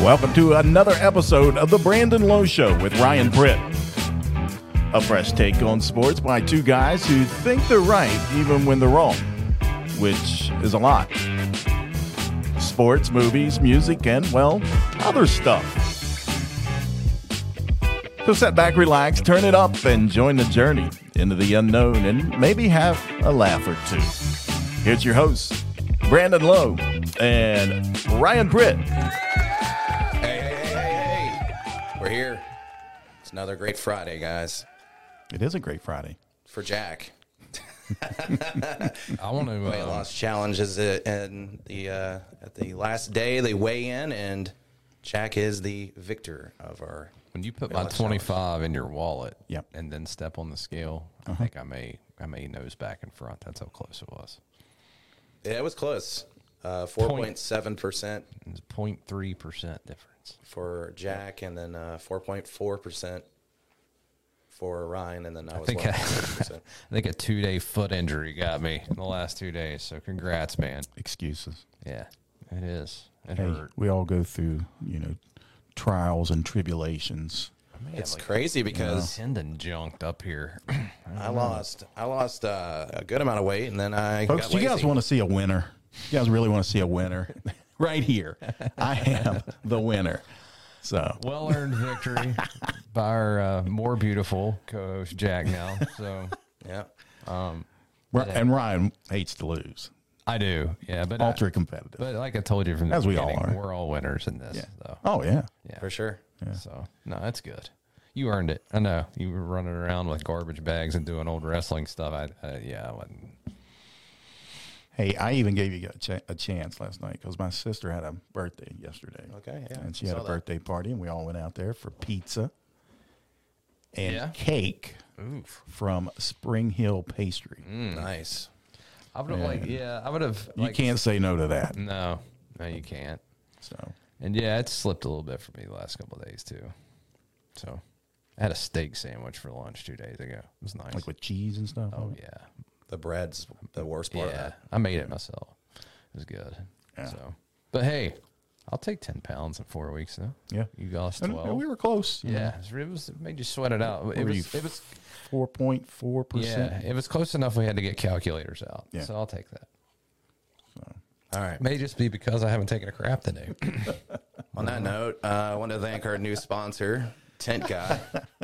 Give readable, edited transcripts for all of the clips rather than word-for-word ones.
welcome to another episode of The Brandon Lowe Show with Ryan Britt. A fresh take on sports by two guys who think they're right even when they're wrong, which is a lot. Sports, movies, music, and, well, other stuff. So sit back, relax, turn it up, and join the journey into the unknown and maybe have a laugh or two. Here's your hosts, Brandon Lowe and Ryan Britt. Hey. We're here. It's another great Friday, guys. It is a great Friday. For Jack. I want to. Weight loss challenges in the at the last day. They weigh in, and Jack is the victor of our. When you put my 25 in your wallet, Yep. and then step on the scale, I think I may nose back in front. That's how close it was. Yeah, it was close. 4.7%. It's 0.3% difference for Jack, and then 4.4% for Ryan, and then I was think 1.6%. I think a 2-day foot injury got me in the last 2 days. So congrats, man. Excuses. Yeah, it is. It Hey, hurt. we all go through, trials and tribulations. It's crazy because Tendon junked up here. I lost a good amount of weight, and then I Folks, got do you guys lazy. want to see a winner? You guys really want to see a winner? Right here. I am the winner. So, Well-earned victory by our more beautiful co-host Jack now. So Yeah. and Ryan hates to lose. I do, yeah, but Ultra competitive. But like I told you from the As we all beginning, are. we're all winners in this. Yeah. So. Oh, yeah. Yeah, For sure. So no, that's good. You earned it. I know you were running around with garbage bags and doing old wrestling stuff. I wasn't. Hey, I even gave you a chance last night because my sister had a birthday yesterday. Okay, yeah. And she had a birthday party, and we all went out there for pizza and Yeah? cake Oof. from Spring Hill Pastry. Nice. I would have I would have. You can't say no to that. No, you can't. So, And yeah, it slipped a little bit for me the last couple of days too. So I had a steak sandwich for lunch 2 days ago. It was nice. like with cheese and stuff. oh yeah, The bread's the worst part of yeah. that. I made it myself. It was good. Yeah. So, but hey, I'll take 10 pounds in 4 weeks though. Yeah. You lost And 12. we were close. Yeah, it made you sweat it out. It was 4.4%. yeah, it was close enough. We had to get calculators out. Yeah. So I'll take that. All right. May just be because I haven't taken a crap today. On that note, I want to thank our new sponsor, Tent Guy.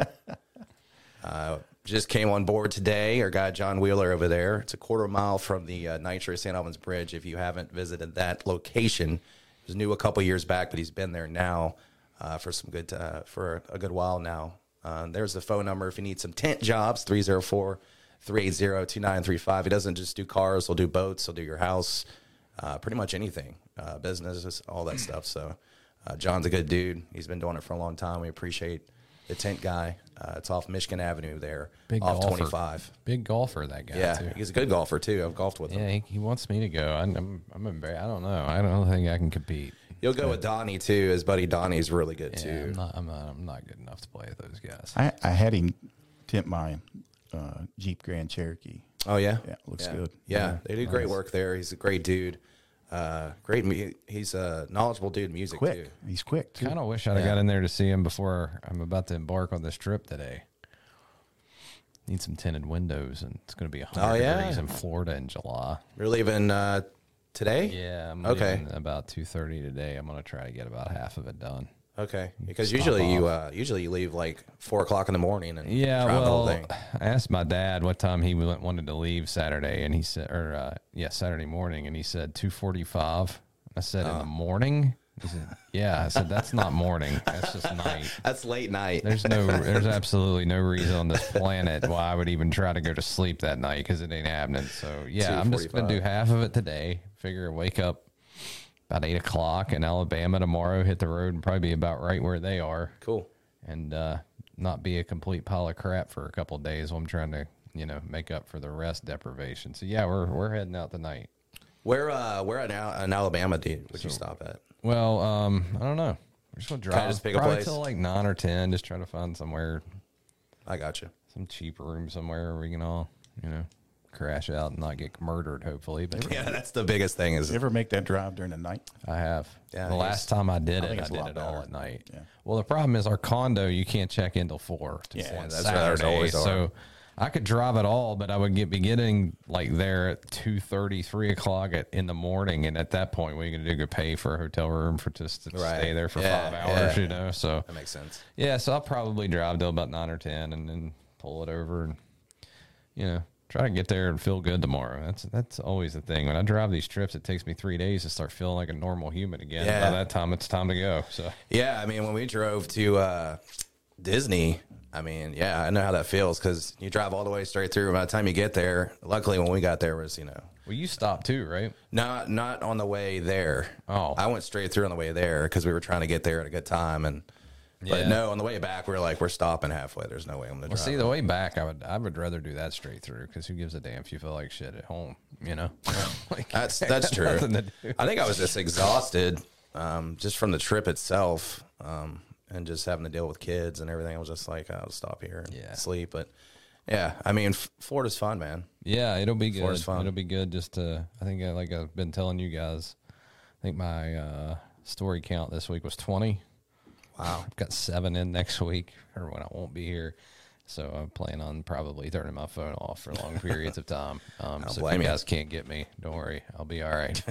Just came on board today. Our guy, John Wheeler, over there. It's a quarter mile from the Nitro St. Albans Bridge. If you haven't visited that location, it was new a couple years back, but he's been there now for a good while now. There's the phone number if you need some tent jobs, 304-380-2935. He doesn't just do cars. He'll do boats. He'll do your house, pretty much anything, businesses, all that stuff. So John's a good dude. He's been doing it for a long time. We appreciate the Tent Guy. It's off Michigan Avenue there, Big off golfer. 25. Big golfer, that guy. Yeah, too. he's a good golfer, too. I've golfed with him. Yeah, he wants me to go. I'm embarrassed. I don't know. I don't think I can compete. You'll go with Donnie, too. His buddy Donnie's really good, Yeah, too. I'm not good enough to play with those guys. I had him tip my Jeep Grand Cherokee. Oh, yeah? Yeah, looks good. Yeah, they do great work there. He's a great dude. He's a knowledgeable dude in music, Quick. too. He's quick, too. Kind of wish I'd have got in there to see him before I'm about to embark on this trip today. Need some tinted windows, and it's going to be 100 degrees in Florida in July. You're leaving today? Yeah, I'm Okay. leaving about 2:30 today. I'm going to try to get about half of it done. Okay, because Stop usually you leave like 4 o'clock in the morning and Yeah, drive the whole well, thing. I asked my dad what time he wanted to leave Saturday, and he said, Saturday morning, and he said 2:45. I said, in the morning? He said, yeah. I said, that's not morning. That's just night. That's late night. There's absolutely no reason on this planet why I would even try to go to sleep that night because it ain't happening. So yeah, I'm just going to do half of it today. Figure wake up about 8 o'clock in Alabama tomorrow, hit the road and probably be about right where they are. Cool. And not be a complete pile of crap for a couple of days while I'm trying to, make up for the rest deprivation. So yeah, we're heading out tonight. Where in Alabama would you stop at? Well, I don't know. We're just gonna drive just pick a probably place? till like 9 or 10. Just try to find somewhere, I got you. some cheap room somewhere where we can all, crash out and not get murdered, hopefully. But Yeah, that's the biggest thing is You ever make that drive during the night? I have. Yeah, the last time I did think it, I it's a did lot it all better. at night. Yeah. Well, the problem is our condo, you can't check in till 4. Yeah, on that's why there's Saturday. always So I could drive it all, but I would be getting like there at 2:30, 3 o'clock in the morning. And at that point, what are you going to do? Go pay for a hotel room for just to Right. stay there for Yeah, 5 hours, yeah. you know? So that makes sense. yeah, so I'll probably drive till about 9 or 10 and then pull it over and, you know, try to get there and feel good tomorrow. That's always the thing. When I drive these trips, it takes me 3 days to start feeling like a normal human again. Yeah. By that time, it's time to go. So Yeah, I mean, when we drove to Disney, I mean, yeah, I know how that feels because you drive all the way straight through. By the time you get there, luckily when we got there was, you know, well, you stopped too, right? not on the way there. Oh. I went straight through on the way there because we were trying to get there at a good time. But Yeah. no, on the way back, we were like, we're stopping halfway. There's no way I'm going to Well, drive. see, the way back, I would rather do that straight through because who gives a damn if you feel like shit at home, you know? Like, That's true. nothing to do. I think I was just exhausted just from the trip itself and just having to deal with kids and everything. I was just like, I'll stop here and Yeah. sleep. But yeah, I mean, Florida's fun, man. Yeah, it'll be good. Florida's fun. It'll be good just to, I think, like I've been telling you guys, I think my story count this week was 20. Wow. I've got 7 in next week or when I won't be here. So I'm planning on probably turning my phone off for long periods of time. So if blame you you. guys can't get me, don't worry. I'll be all right.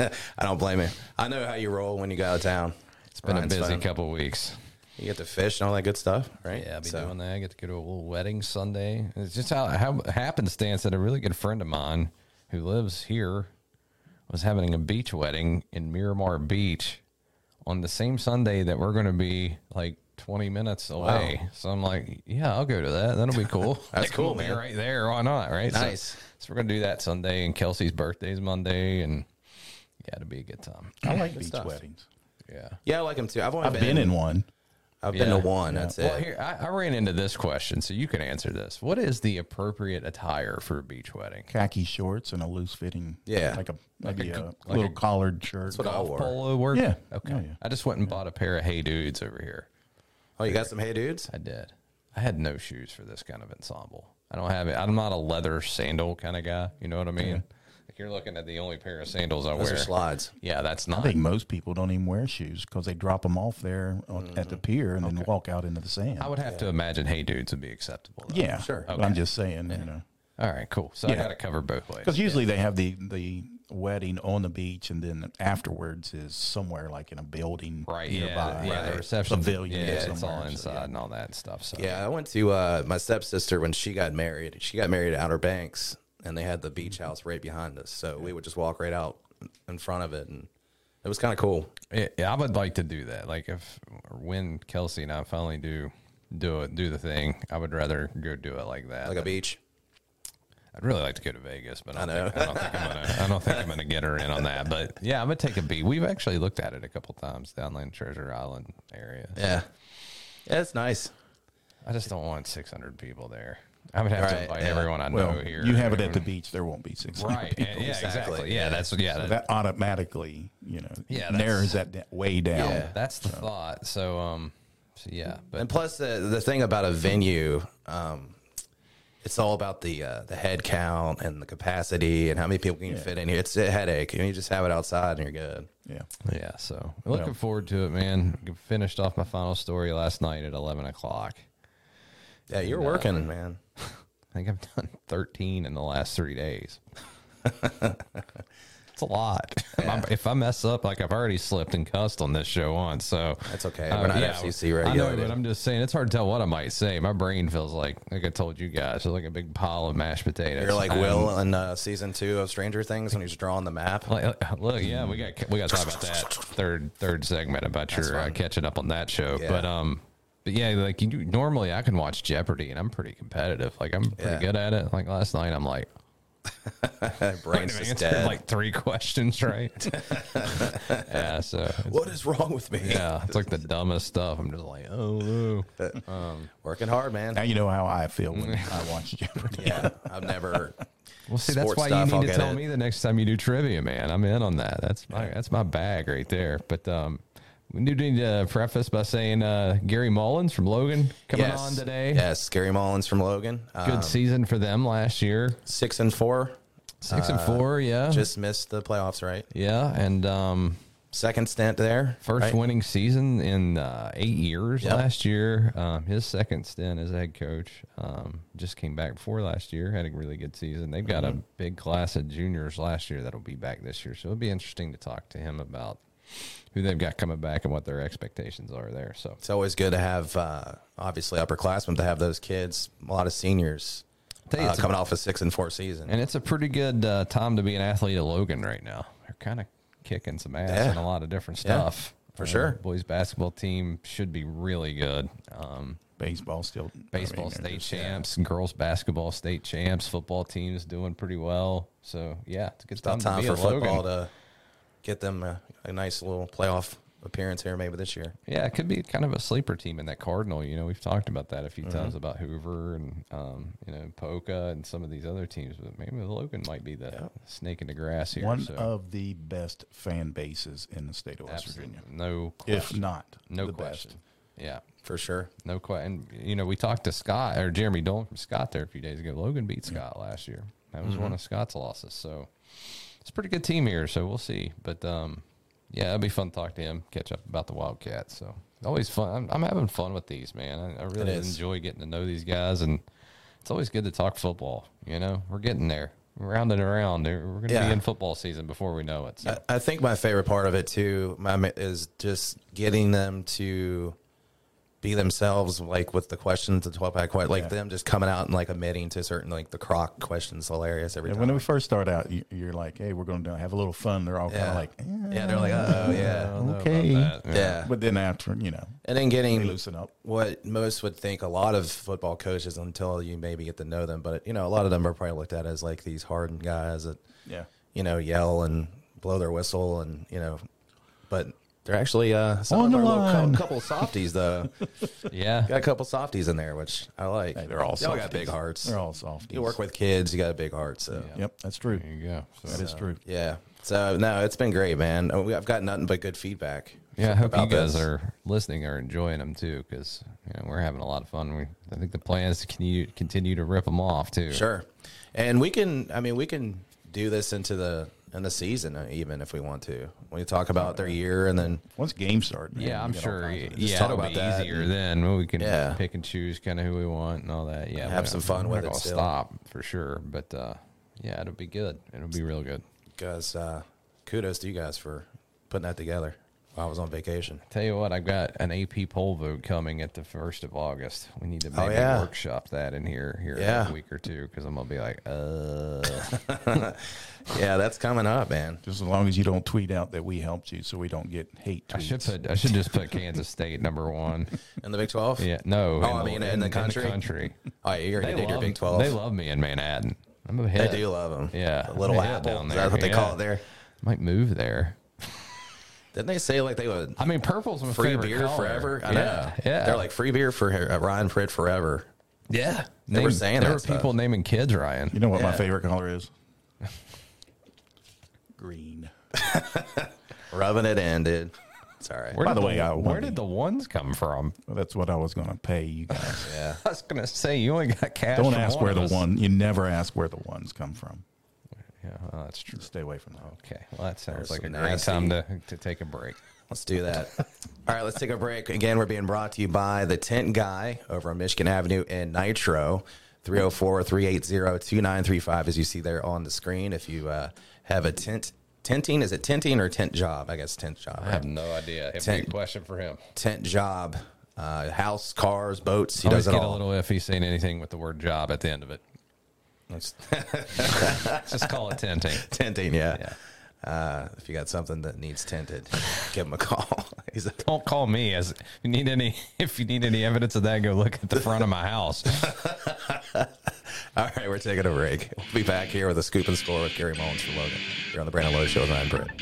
I don't blame you. I know how you roll when you go out of town. It's been Ryan's a busy fun. couple weeks. You get to fish and all that good stuff, right? Yeah, I'll be So- doing that. I get to go to a little wedding Sunday. It's just how happenstance that a really good friend of mine who lives here was having a beach wedding in Miramar Beach on the same Sunday that we're going to be like 20 minutes away. Wow. So I'm like, yeah, I'll go to that. That'll be cool. That's Like, cool, we'll be man. right there. Why not? Right. Nice. So we're going to do that Sunday, and Kelsey's birthday's Monday, and yeah, it'll be a good time. I like beach stuff. weddings. Yeah. Yeah, I like them too. I've only I've been in one. I've been Yeah. to one. That's Well, it. here I ran into this question, so you can answer this. What is the appropriate attire for a beach wedding? Khaki shorts and a loose fitting. Yeah. Like a maybe a like little a- collared shirt. That's what I wore. Polo work? Yeah. Okay. Oh, yeah. I just went and bought a pair of Hey Dudes over here. Oh, you got some Hey Dudes? I did. I had no shoes for this kind of ensemble. I don't have it. I'm not a leather sandal kind of guy. You know what I mean? Like you're looking at the only pair of sandals I Those wear. are slides. Yeah, that's not. I think most people don't even wear shoes because they drop them off there at the pier and then walk out into the sand. I would have to imagine Hey Dudes would be acceptable. Though. Yeah, Sure. But I'm just saying, you know, All right, cool. So I Yeah. got to cover both ways. because usually they have the wedding on the beach and then afterwards is somewhere like in a building Right, nearby. yeah, the reception. Pavilion Yeah, it's somewhere, all so, inside yeah. and all that stuff. So Yeah, I went to my stepsister when she got married. She got married at Outer Banks, and they had the beach house right behind us. So we would just walk right out in front of it, and it was kind of cool. Yeah, I would like to do that. Like if or when Kelsey and I finally do the thing, I would rather go do it like that. Like a beach. I'd really like to go to Vegas, but I know. don't think I'm gonna get her in on that. But yeah, I'm gonna take a beat. We've actually looked at it a couple times down in Treasure Island area. Yeah. Yeah, it's nice. I just don't want 600 people there. I would have to Right, invite yeah. everyone I know Well, here. you have it at the beach, there won't be 600 right? people. Yeah, exactly. Yeah, that's That automatically, Yeah, narrows that way down. Yeah. that's the thought. So yeah, but And plus, the thing about a venue, it's all about the head count and the capacity and how many people can you fit in here. It's a headache. You just have it outside and you're good. Yeah. yeah. So looking forward to it, man. Finished off my final story last night at 11 o'clock. Yeah, you're working, man. I think I've done 13 in the last 3 days. It's a lot. If I mess up, like I've already slipped and cussed on this show once, so That's okay. We're not FCC I know, regulated. but I'm just saying it's hard to tell what I might say. My brain feels like I told you guys, it's like a big pile of mashed potatoes. You're like And, Will in season 2 of Stranger Things when he's drawing the map. Look, yeah, we got to talk about that third segment about your catching up on that show. Yeah. But yeah, like normally I can watch Jeopardy and I'm pretty competitive. Like I'm pretty Yeah. good at it. Like last night, I'm like. Brain's I just answered dead. like 3 questions right. Yeah, so What is wrong with me? yeah, it's like the dumbest stuff. I'm just like, oh no. Working hard, man. Now you know how I feel when I watch Jeopardy. Yeah, I've never. Well, see, that's Sports why stuff, you I'll need to get tell it. me the next time you do trivia, man. I'm in on that. That's my bag right there. But We do need to preface by saying Gary Mullins from Logan coming on today. Yes, Gary Mullins from Logan. Good season for them last year. 6-4. 6-4, yeah. Just missed the playoffs, right? Yeah, and second stint there. first winning season in 8 years last year. His second stint as head coach. Just came back before last year. Had a really good season. They've got a big class of juniors last year that'll be back this year. So it'll be interesting to talk to him about who they've got coming back and what their expectations are there. So it's always good to have, obviously, upperclassmen to have those kids. A lot of seniors coming off a 6-4 season. And it's a pretty good time to be an athlete at Logan right now. They're kind of kicking some ass in a lot of different stuff. For sure. Boys basketball team should be really good. Baseball still. Baseball state champs, girls basketball state champs, football teams doing pretty well. So, yeah, it's a good time to be for at football Logan. to get them a nice little playoff appearance here maybe this year. Yeah, it could be kind of a sleeper team in that Cardinal. You know, we've talked about that a few times about Hoover and, Polka and some of these other teams. But maybe Logan might be the snake in the grass here. One of the best fan bases in the state of West Virginia. No question. If not no the question. best. Yeah. For sure. No question. And, we talked to Scott, or Jeremy Dolan from Scott there a few days ago. Logan beat Scott last year. That was one of Scott's losses. So it's a pretty good team here, so we'll see. But, it'll be fun to talk to him, catch up about the Wildcats. So always fun. I'm having fun with these, man. I really enjoy getting to know these guys, and it's always good to talk football. We're getting there. We're rounding around. We're going to be in football season before we know it. So. I think my favorite part of it, too, is just getting them to be themselves, like with the questions, the 12-pack question, like them just coming out and like admitting to certain, like the croc questions, hilarious every time. When we first start out, you're like, hey, we're going to have a little fun. They're all kind of like, they're like, oh, yeah. Okay. Yeah. But then after, and then getting they loosen up. What most would think a lot of football coaches until you maybe get to know them, but, a lot of them are probably looked at as like these hardened guys that, yell and blow their whistle and, but they're actually some On of the our line. little couple softies, though. Yeah. Got a couple softies in there, which I like. Hey, they're all Y'all softies. got big hearts. They're all softies. You work with kids, you got a big heart. So Yep, that's true. There you go. So, That is true. yeah. So no, it's been great, man. I've got nothing but good feedback. yeah, I hope you about guys this. are listening or enjoying them too, because we're having a lot of fun. I think the plan is to continue to rip them off too. Sure, and we can do this into the season even if we want to. We talk about their year and then Once games start, man, Yeah, I'm you got all sure. kinds of- Yeah, talk it'll about be that easier then. We can Yeah. pick and choose kind of who we want and all that. Yeah, Have some fun we're with not it gonna still. Stop for sure, but it'll be good. It'll be real good. because kudos to you guys for putting that together while I was on vacation. Tell you what, I've got an AP poll vote coming at the 1st of August. We need to maybe yeah. workshop that in here Yeah. in a week or two, because I'm gonna be like, Yeah, that's coming up, man. Just as long as you don't tweet out that we helped you, so we don't get hate tweets. I should just put Kansas State number 1. In the Big 12? Yeah, no. Oh, in the country? Oh, you already did your Big 12. They love me in Manhattan. I'm a hit. They do love them. Yeah, The Little I'm a hit Apple. down Is there. that what they Yeah. call it there? Might move there. Didn't they say like they would I mean, purple's my free favorite beer color. forever? I know. Yeah. They're like free beer for Ryan Pritt forever. Yeah, They were saying there that were stuff. people naming kids Ryan. You know what my Yeah. favorite color is? Green. Rubbing it in, dude. It's all right. By the way, where did the ones come from? Well, that's what I was going to pay you guys. Yeah. I was gonna say you only got cash. Don't from ask one where of the us. one. You never ask where the ones come from. Yeah, well, that's true. Stay away from that. Okay, well that sounds There's like a some great nasty- time to take a break. Let's do that. All right, let's take a break. Again, we're being brought to you by the Tent Guy over on Michigan Avenue in Nitro, 304-380-2935, as you see there on the screen. If you have a tenting, is it tenting or tent job? I guess tent job. I have no idea. I have a big question for him. Tent job, house, cars, boats. He I always does it get a all. little iffy saying anything with the word job at the end of it. It's Just call it tenting. tenting, yeah. Yeah. If you got something that needs tinted, give him a call. Don't call me if you need any evidence of that. Go look at the front of my house. All right, we're taking a break. We'll be back here with a scoop and score with Gary Mullins for Logan. You're on the Brandon Lowe Show with Ryan Britt.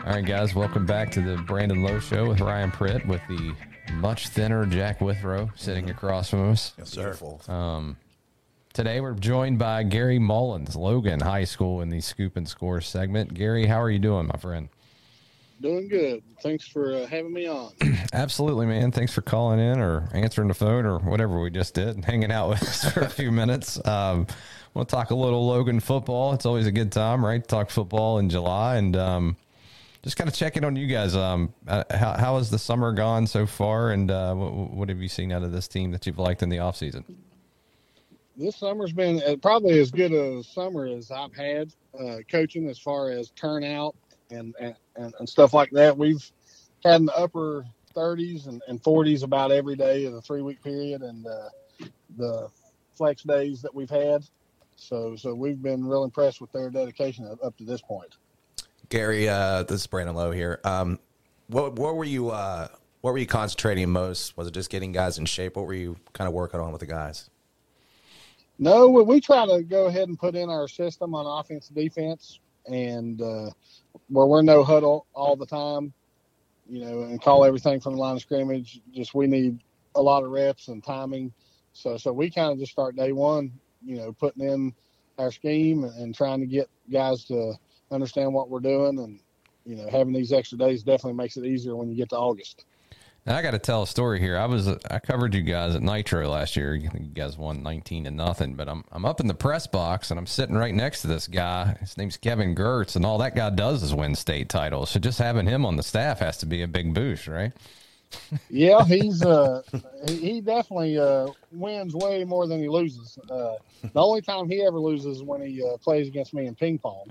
All right, guys, welcome back to the Brandon Lowe Show with Ryan Pritt with the much thinner Jack Withrow sitting across from us. Yes, sir. Today we're joined by Gary Mullins, Logan High School, in the Scoop and Score segment. Gary, how are you doing, my friend? Doing good. Thanks for having me on. Absolutely, man. Thanks for calling in or answering the phone or whatever we just did and hanging out with us for a few minutes. We'll talk a little Logan football. It's always a good time, right? Talk football in July and just kind of checking on you guys. How has the summer gone so far, and what have you seen out of this team that you've liked in the offseason? This summer's been probably as good a summer as I've had coaching as far as turnout and stuff like that. We've had in the upper 30s and 40s about every day of the 3-week period and the flex days that we've had. So we've been real impressed with their dedication up to this point. Gary, this is Brandon Lowe here. What were you concentrating most? Was it just getting guys in shape? What were you kind of working on with the guys? No, we try to go ahead and put in our system on offense and defense, and where we're no huddle all the time, and call everything from the line of scrimmage. Just we need a lot of reps and timing. So we kind of just start day one, putting in our scheme and trying to get guys to understand what we're doing. And, having these extra days definitely makes it easier when you get to August. Now, I got to tell a story here. I covered you guys at Nitro last year. You guys won 19-0, but I'm up in the press box and I'm sitting right next to this guy. His name's Kevin Gertz, and all that guy does is win state titles. So just having him on the staff has to be a big boost, right? Yeah, he definitely wins way more than he loses. The only time he ever loses is when he plays against me in ping pong.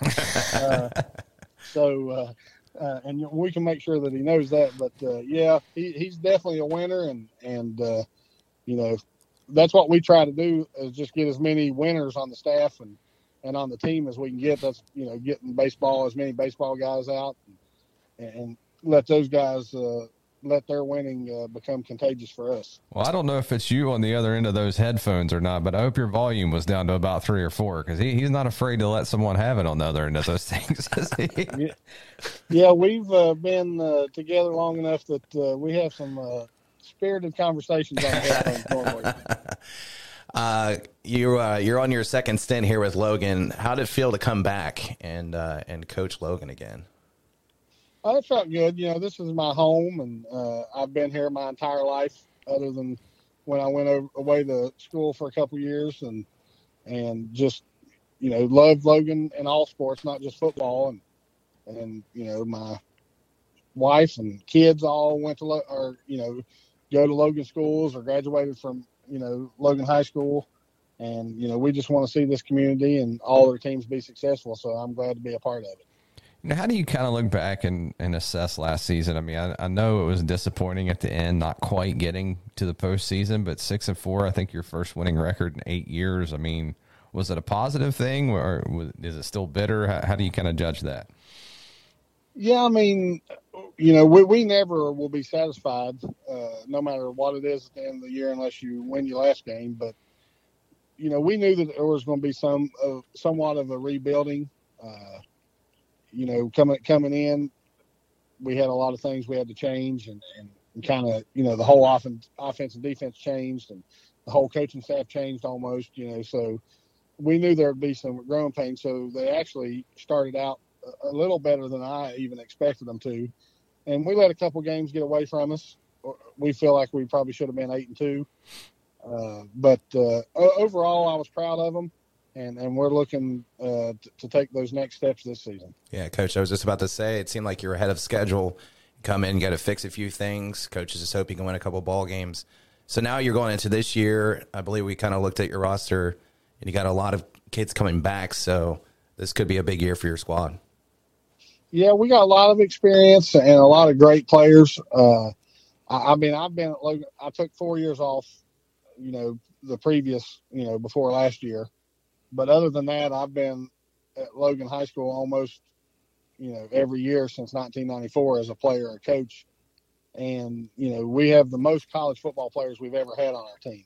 And we can make sure that he knows that. But yeah, he's definitely a winner, and that's what we try to do is just get as many winners on the staff and on the team as we can get. That's getting as many baseball guys out, and let those guys. Let their winning become contagious for us. Well, I don't know if it's you on the other end of those headphones or not, but I hope your volume was down to about 3 or 4 because he's not afraid to let someone have it on the other end of those things. Yeah, we've been together long enough that we have some spirited conversations on the headphones normally. You're on your second stint here with Logan. How did it feel to come back and coach Logan again? Oh, it felt good. This is my home, and I've been here my entire life, other than when I went away to school for a couple of years, and just loved Logan in all sports, not just football. And my wife and kids all went to go to Logan schools or graduated from Logan High School, and we just want to see this community and all their teams be successful. So I'm glad to be a part of it. How do you kind of look back and assess last season? I mean, I know it was disappointing at the end, not quite getting to the postseason, but 6-4, I think your first winning record in 8 years. I mean, was it a positive thing or is it still bitter? How do you kind of judge that? Yeah, I mean, we never will be satisfied, no matter what it is at the end of the year, unless you win your last game. But, we knew that there was going to be somewhat of a rebuilding. Coming in, we had a lot of things we had to change and kind of, the whole offense and defense changed and the whole coaching staff changed almost, so we knew there would be some growing pains. So they actually started out a little better than I even expected them to. And we let a couple games get away from us. We feel like we probably should have been 8-2. But overall, I was proud of them. And we're looking to take those next steps this season. Yeah, Coach, I was just about to say, it seemed like you're ahead of schedule. Come in, got to fix a few things. Coaches just hope you can win a couple ball games. So now you're going into this year. I believe we kind of looked at your roster, and you got a lot of kids coming back. So this could be a big year for your squad. Yeah, we got a lot of experience and a lot of great players. I've been at Logan. I took 4 years off, the previous, before last year. But other than that, I've been at Logan High School almost, every year since 1994 as a player or coach. And, we have the most college football players we've ever had on our team.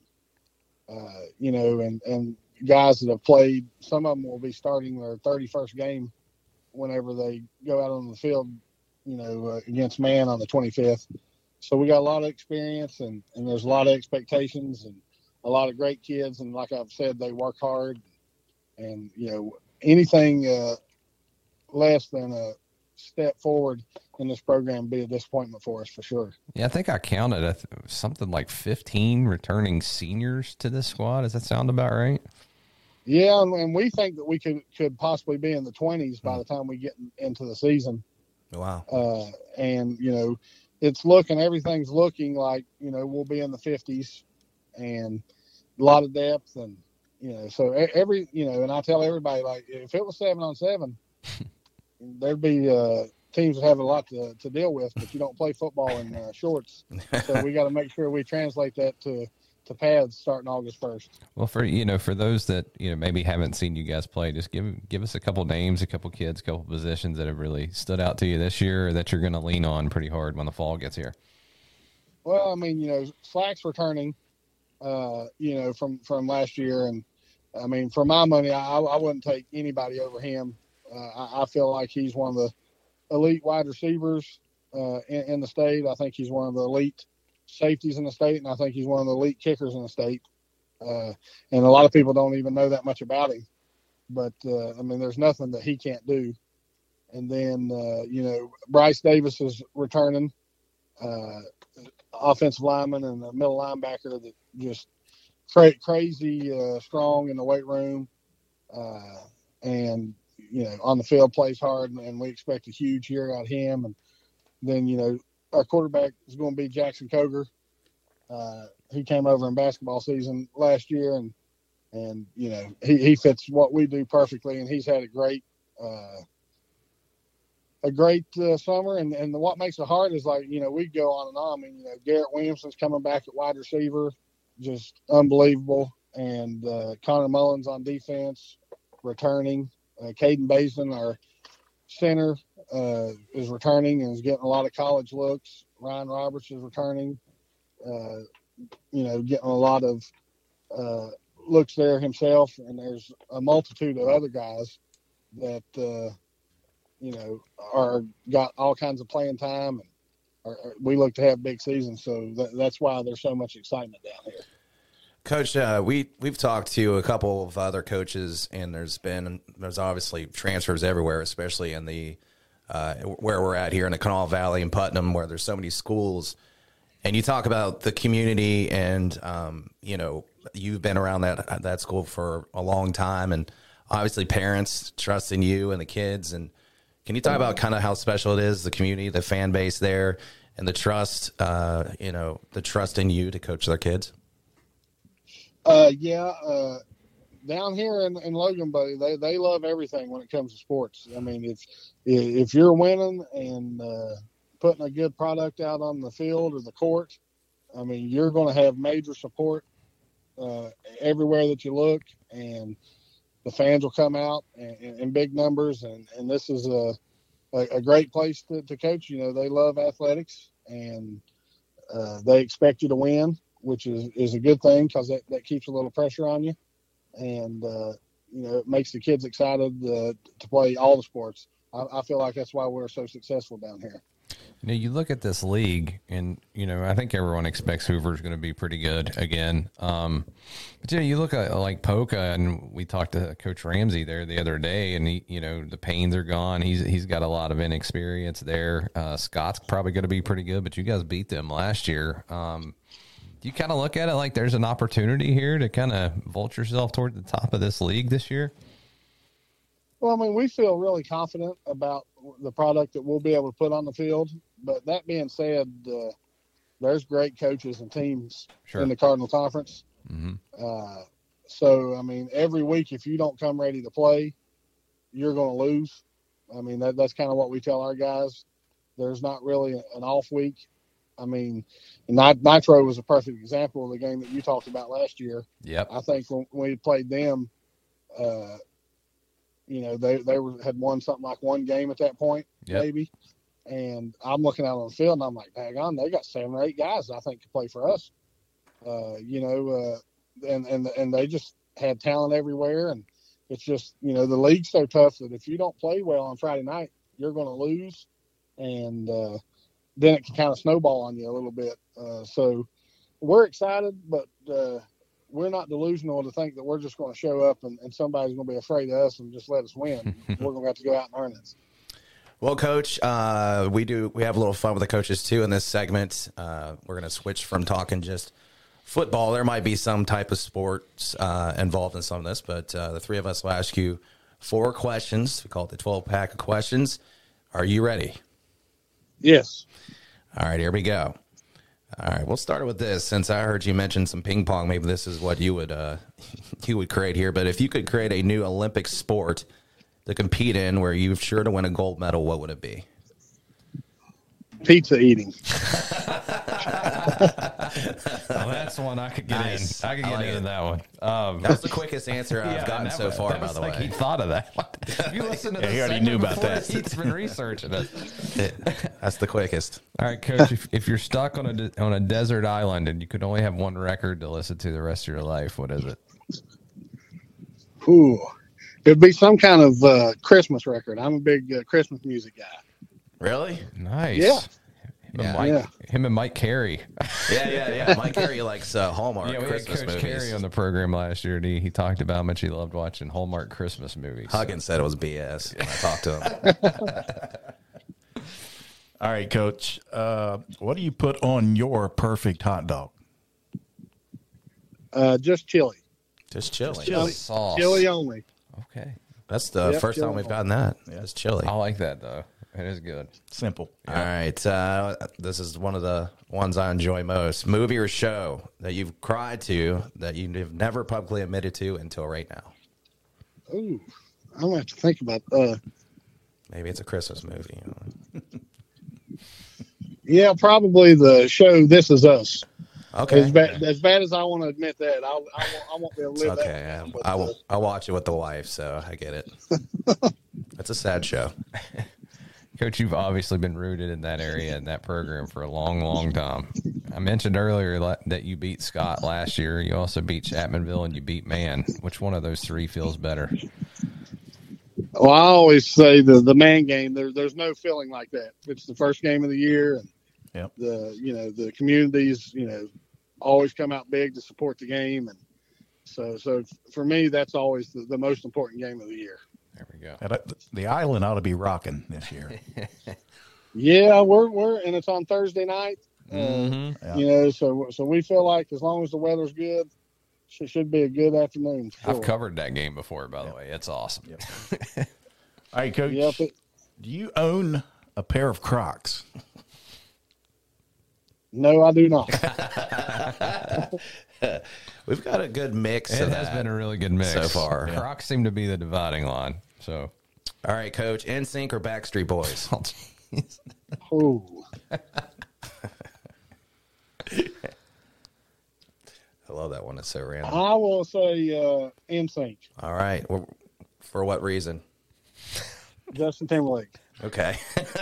And guys that have played, some of them will be starting their 31st game whenever they go out on the field against man on the 25th. So we got a lot of experience, and there's a lot of expectations and a lot of great kids. And like I've said, they work hard, and, anything less than a step forward in this program would be a disappointment for us for sure. Yeah, I think I counted something like 15 returning seniors to this squad. Does that sound about right? Yeah, and we think that we could possibly be in the 20s by the time we get into the season. Wow. And, everything's looking like, we'll be in the 50s, and a lot of depth. And, so and I tell everybody, like, if it was 7-on-7, there'd be teams that have a lot to deal with, but you don't play football in shorts. So we got to make sure we translate that to pads starting August 1st. Well, for those that, maybe haven't seen you guys play, just give us a couple names, a couple kids, a couple positions that have really stood out to you this year, or that you're going to lean on pretty hard when the fall gets here. Well, I mean, Slack's returning, from last year. And I mean, for my money, I wouldn't take anybody over him. I feel like he's one of the elite wide receivers in the state. I think he's one of the elite safeties in the state, and I think he's one of the elite kickers in the state. And a lot of people don't even know that much about him. But, there's nothing that he can't do. And then, Bryce Davis is returning, offensive lineman and a middle linebacker that just crazy strong in the weight room. And, on the field plays hard, and we expect a huge year out of him. And then, our quarterback is going to be Jackson Coger. He came over in basketball season last year, and he fits what we do perfectly, and he's had a great summer. And what makes it hard is, like, we go on and on. I mean, Garrett Williamson's coming back at wide receiver, just unbelievable. And Connor Mullins on defense, returning. Caden Basin, our center, is returning and is getting a lot of college looks. Ryan Roberts is returning, getting a lot of looks there himself. And there's a multitude of other guys that, are got all kinds of playing time, and we look to have big seasons. So that's why there's so much excitement down here. Coach, we've talked to a couple of other coaches, and there's obviously transfers everywhere, especially in the where we're at here in the Kanawha Valley and Putnam, where there's so many schools. And you talk about the community, and you've been around that school for a long time, and obviously parents trust in you and the kids. And can you talk about kind of how special it is, the community, the fan base there, and the trust, the trust in you to coach their kids? Down here in Logan, buddy, they love everything when it comes to sports. I mean, if you're winning and putting a good product out on the field or the court, I mean, you're going to have major support everywhere that you look, and the fans will come out in big numbers. And this is a great place to coach. They love athletics, and they expect you to win, which is a good thing, because that keeps a little pressure on you. And, it makes the kids excited to play all the sports. I feel like that's why we're so successful down here. You look at this league, and, I think everyone expects Hoover's going to be pretty good again. But, you look at, like, Polka, and we talked to Coach Ramsey there the other day, and he, the Pains are gone. He's got a lot of inexperience there. Scott's probably going to be pretty good, but you guys beat them last year. Do you kind of look at it like there's an opportunity here to kind of vault yourself toward the top of this league this year? Well, I mean, we feel really confident about the product that we'll be able to put on the field. But that being said, there's great coaches and teams in the Cardinal Conference. Mm-hmm. So, I mean, every week, if you don't come ready to play, you're going to lose. I mean, that's kind of what we tell our guys. There's not really an off week. I mean, Nitro was a perfect example of the game that you talked about last year. Yep. I think when we played them, they had won something like one game at that point, maybe. And I'm looking out on the field, and I'm like, daggone, they got 7 or 8 guys I think to play for us. And they just had talent everywhere. And it's just, the league's so tough that if you don't play well on Friday night, you're going to lose. and then it can kind of snowball on you a little bit. So we're excited, but we're not delusional to think that we're just going to show up and somebody's going to be afraid of us and just let us win. We're going to have to go out and earn it. Well, Coach, we have a little fun with the coaches too in this segment. We're going to switch from talking just football. There might be some type of sports involved in some of this, but the three of us will ask you 4 questions. We call it the 12-pack of questions. Are you ready? Yes. All right, here we go. All right, we'll start with this. Since I heard you mention some ping pong, maybe this is what you would create here. But if you could create a new Olympic sport to compete in where you're sure to win a gold medal, what would it be? Pizza eating. Well, that's one I could get in. I could get into that one. That's the quickest answer I've gotten so far, by the way. He thought of that. You listen to he already knew about that. He's been researching it. That's the quickest. All right, Coach, if you're stuck on a desert island and you could only have one record to listen to the rest of your life, what is it? Ooh. It'd be some kind of Christmas record. I'm a big Christmas music guy. Really? Nice. Yeah. Him and Mike Carey. Yeah. Mike Carey likes Hallmark we Christmas had Coach movies. Carey on the program last year, and he talked about how much he loved watching Hallmark Christmas movies. Huggins said it was BS when I talked to him. All right, Coach. What do you put on your perfect hot dog? Just chili. Just chili. Just chili. Sauce. Chili only. Okay. That's the first chili time we've only. gotten that. Yeah, it's chili. I like that, though. It is good. Simple. All right. This is one of the ones I enjoy most. Movie or show that you've cried to that you've never publicly admitted to until right now. Ooh, I'm going to have to think about Maybe it's a Christmas movie. You know? Yeah, probably the show This Is Us. Okay. As bad as I want to admit that, I won't be able to live Okay. that. Yeah. I'll watch it with the wife, so I get it. It's a sad show. Coach, you've obviously been rooted in that area and that program for a long, long time. I mentioned earlier that you beat Scott last year. You also beat Chapmanville and you beat Man. Which one of those 3 feels better? Well, I always say the man game. There's no feeling like that. It's the first game of the year, and Yep. the communities always come out big to support the game, and so for me that's always the most important game of the year. There we go. The island ought to be rocking this year. Yeah, we're and it's on Thursday night. Mm-hmm. So we feel like as long as the weather's good, it should be a good afternoon. I've covered that game before, by the way. It's awesome. All right, Coach. Yep. Do you own a pair of Crocs? No, I do not. We've got a good mix. It has been a really good mix so far. Yeah. Crocs seem to be the dividing line. So, all right, Coach. NSYNC or Backstreet Boys? oh, geez. Ooh. I love that one. It's so random. I will say NSYNC. All right. Well, for what reason? Justin Timberlake. Okay.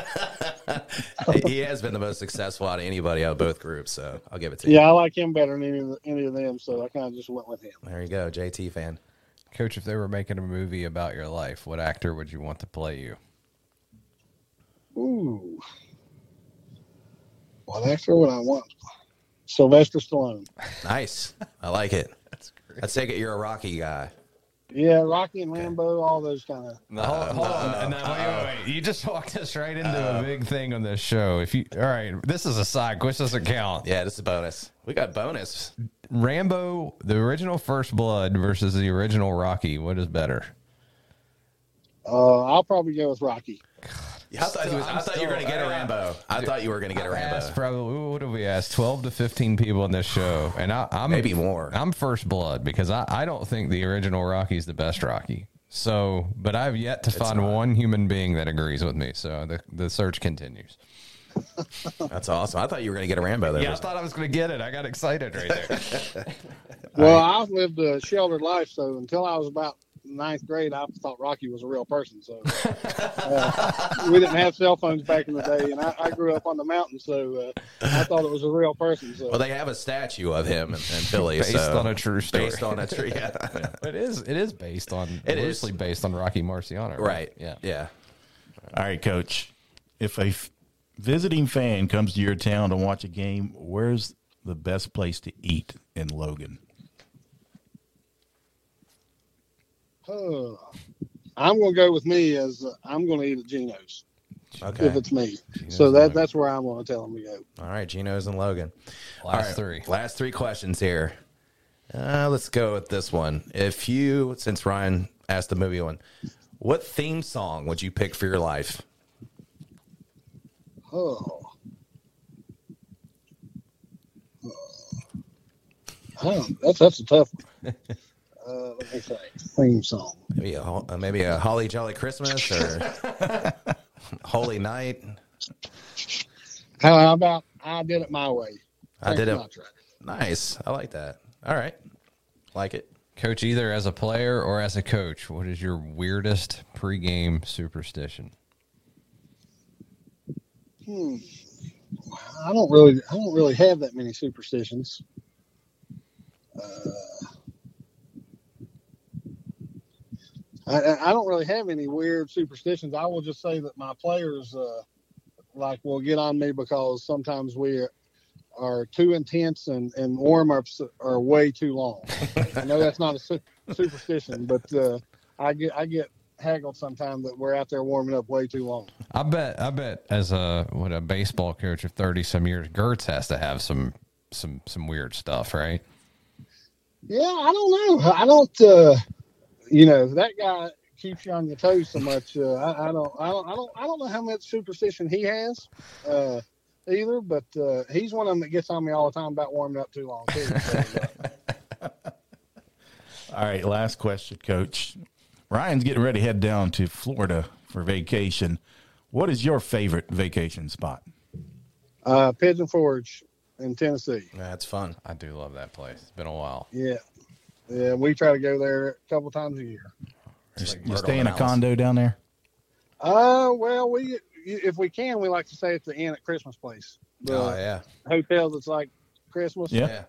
He has been the most successful out of anybody out of both groups, so I'll give it to you. Yeah, I like him better than any of them, so I kind of just went with him. There you go, JT fan. Coach, if they were making a movie about your life, what actor would you want to play you? Ooh. What actor would I want? Sylvester Stallone. Nice. I like it. That's great. I take it you're a Rocky guy. Yeah, Rocky and Rambo, all those kind of. Hold on. No, wait. You just walked us right into a big thing on this show. All right, this is a side quest. Doesn't count. Yeah, this is a bonus. We got bonus. Rambo, the original First Blood versus the original Rocky. What is better? I'll probably go with Rocky. I thought you were going to get a Rambo. I thought you were going to get a Rambo. Probably, what have we asked? 12 to 15 people on this show. And I'm maybe more. I'm First Blood because I don't think the original Rocky is the best Rocky. So, but I've yet to find one human being that agrees with me. So the search continues. That's awesome. I thought you were going to get a Rambo there. Yeah, I thought I was going to get it. I got excited right there. Well, I've lived a sheltered life, so until I was about 9th grade, I thought Rocky was a real person. So we didn't have cell phones back in the day, and I grew up on the mountain, so I thought it was a real person. So. Well, they have a statue of him in Philly, based on a true story. Based on a true, yeah. It is based on loosely based on Rocky Marciano, right? Yeah. Yeah. All right, Coach. If a visiting fan comes to your town to watch a game, where's the best place to eat in Logan? I'm going to go with me as I'm going to eat at Geno's. Okay. If it's me. Geno's so Logan. that's where I'm going to tell them to go. All right, Geno's and Logan. Last three. Last three questions here. Let's go with this one. If you, since Ryan asked the movie one, what theme song would you pick for your life? That's a tough one. Let me think. Theme song. Maybe a Holly Jolly Christmas or Holy Night. How about I Did It My Way? I Did It. Sinatra. Nice. I like that. All right. Like it. Coach, either as a player or as a coach, what is your weirdest pregame superstition? I don't really have that many superstitions. I don't really have any weird superstitions. I will just say that my players will get on me because sometimes we are too intense and warm-ups are way too long. I know that's not a superstition, but I get haggled sometimes that we're out there warming up way too long. I bet as a baseball coach of 30-some years, Gertz has to have some weird stuff, right? Yeah, I don't know. I don't. That guy keeps you on your toes so much. I don't know how much superstition he has either. But he's one of them that gets on me all the time about warming up too long too. All right, last question, Coach. Ryan's getting ready to head down to Florida for vacation. What is your favorite vacation spot? Pigeon Forge in Tennessee. That's fun. I do love that place. It's been a while. Yeah, we try to go there a couple times a year. You stay in a condo down there? Well, if we can, we like to stay at the inn at Christmas place. The hotel that's like Christmas. Yeah.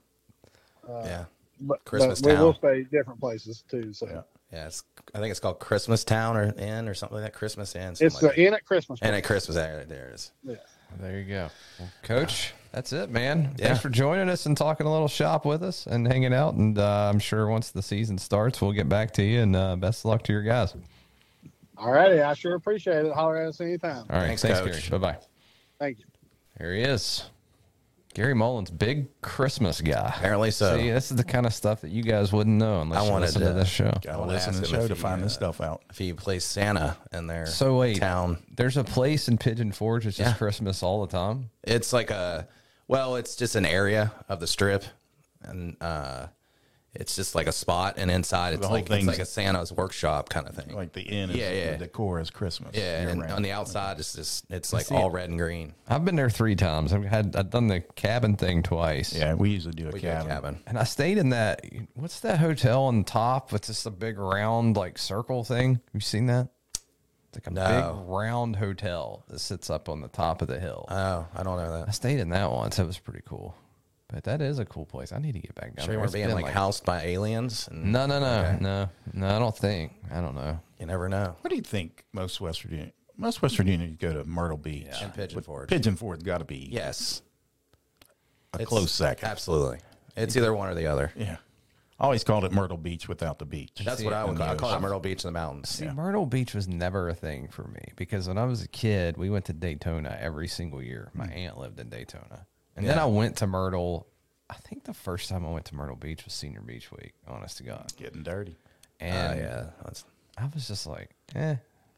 But Christmas we will Town. stay different places too. So Yeah, I think it's called Christmas Town or Inn or something like that. Christmas Inn. it's the inn at Christmas. And place. at Christmas, there it is. Yeah. There you go. Well, Coach, that's it, man. Yeah. Thanks for joining us and talking a little shop with us and hanging out. And I'm sure once the season starts, we'll get back to you. And best of luck to your guys. All righty. I sure appreciate it. Holler at us anytime. All right. Thanks, Thanks Coach. Gary. Bye-bye. Thank you. Here he is. Gary Mullins, big Christmas guy. Apparently so. See, this is the kind of stuff that you guys wouldn't know unless I you wanted listen to to- this show. Got to wanna listen to the ask him show if to he, find this stuff out. If he plays Santa in their So wait, town. there's a place in Pigeon Forge that's just Yeah. Christmas all the time? It's like it's just an area of the strip. And it's just like a spot. And inside it's whole like thing's- a Santa's workshop kind of thing. Like the inn is the decor is Christmas. Yeah, and year-round. on the outside, it's like see all it. red and green. I've been there 3 times. I've done the cabin thing twice. Yeah, we usually do a We got a cabin. cabin. And I stayed in that, what's that hotel on top? It's just a big round, like, circle thing. Have you seen that? It's like a No. big round hotel that sits up on the top of the hill. Oh, I don't know I that. stayed in that once. It was pretty cool. But that is a cool place. I need to get back down Sure, there. we're It's being been like housed by aliens. And, No, Okay. no, I don't think. I don't know. You never know. What do you think most West Virginians go to Myrtle Beach? And Pigeon Forge. Pigeon Forge got to be Yes. a close second. Absolutely. It's either one or the other. Yeah. I always called it Myrtle Beach without the beach. That's what I would call it. I call it Myrtle Beach in the mountains. See, Myrtle Beach was never a thing for me because when I was a kid, we went to Daytona every single year. My aunt lived in Daytona. And then I went to Myrtle. I think the first time I went to Myrtle Beach was Senior Beach Week, honest to God. Getting dirty. And Yeah. I was just like, Yeah.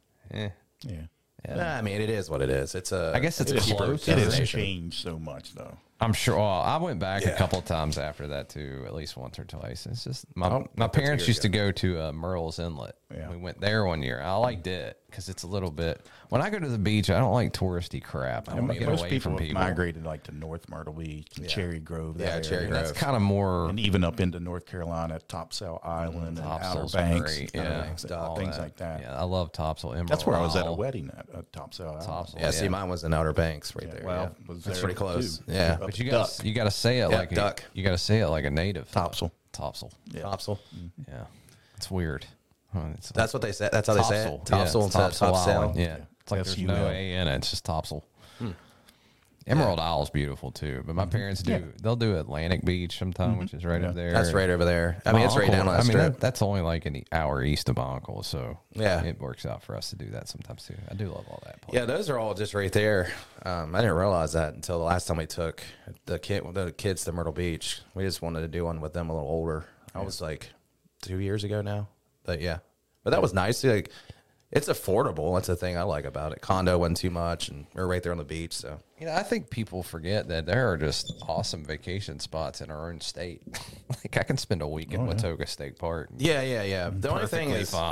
I mean, it is what it is. It's a. I guess it's a cheaper close. It has destination. changed so much, though. I'm sure. Well, I went back a Yeah. couple of times after that too, at least once or twice. It's just my Oh, my that's a parents year used to go to Merle's Inlet. Yeah. We went there one year. I liked it because it's a little bit. When I go to the beach, I don't like touristy crap. I want to get Most away people from have people. migrated like to North Myrtle Beach and Cherry Grove. Yeah, that Cherry area. Grove. That's kind of more. And even up into North Carolina, Topsail Island and Outer Topsail's Banks. great, all things like that. Yeah, I love Topsail. Emerald That's where I was at a Isle. wedding at Topsail Island. Topsail. Yeah, see, mine was in Outer Banks right there. Well, Yeah. was That's there pretty close. too. Yeah. Up But at you Duck. got to say it Yeah, like duck. you got to say it like a native. Topsail. Topsail. Topsail. Yeah, it's weird. It's That's what they say. That's how they say it. Topsail. Topsail Yeah, instead of Topsail Topsail. Island. Yeah, it's like there's no S-U-L. A in it. It's just Topsail. Emerald Isle's beautiful too, but my parents they'll do Atlantic Beach sometime, which is right up there. That's right over there. I mean, it's right down on the strip. That's only like an hour east of my uncle, so yeah, it works out for us to do that sometimes too. I do love all that place. Yeah, those are all just right there. I didn't realize that until the last time we took the kids to Myrtle Beach. We just wanted to do one with them a little older. I was like 2 years ago now, but that was nice. Like, it's affordable. That's the thing I like about it. Condo wasn't too much, and we're right there on the beach. So I think people forget that there are just awesome vacation spots in our own state. Like I can spend a week in Watauga State Park. Yeah. The only thing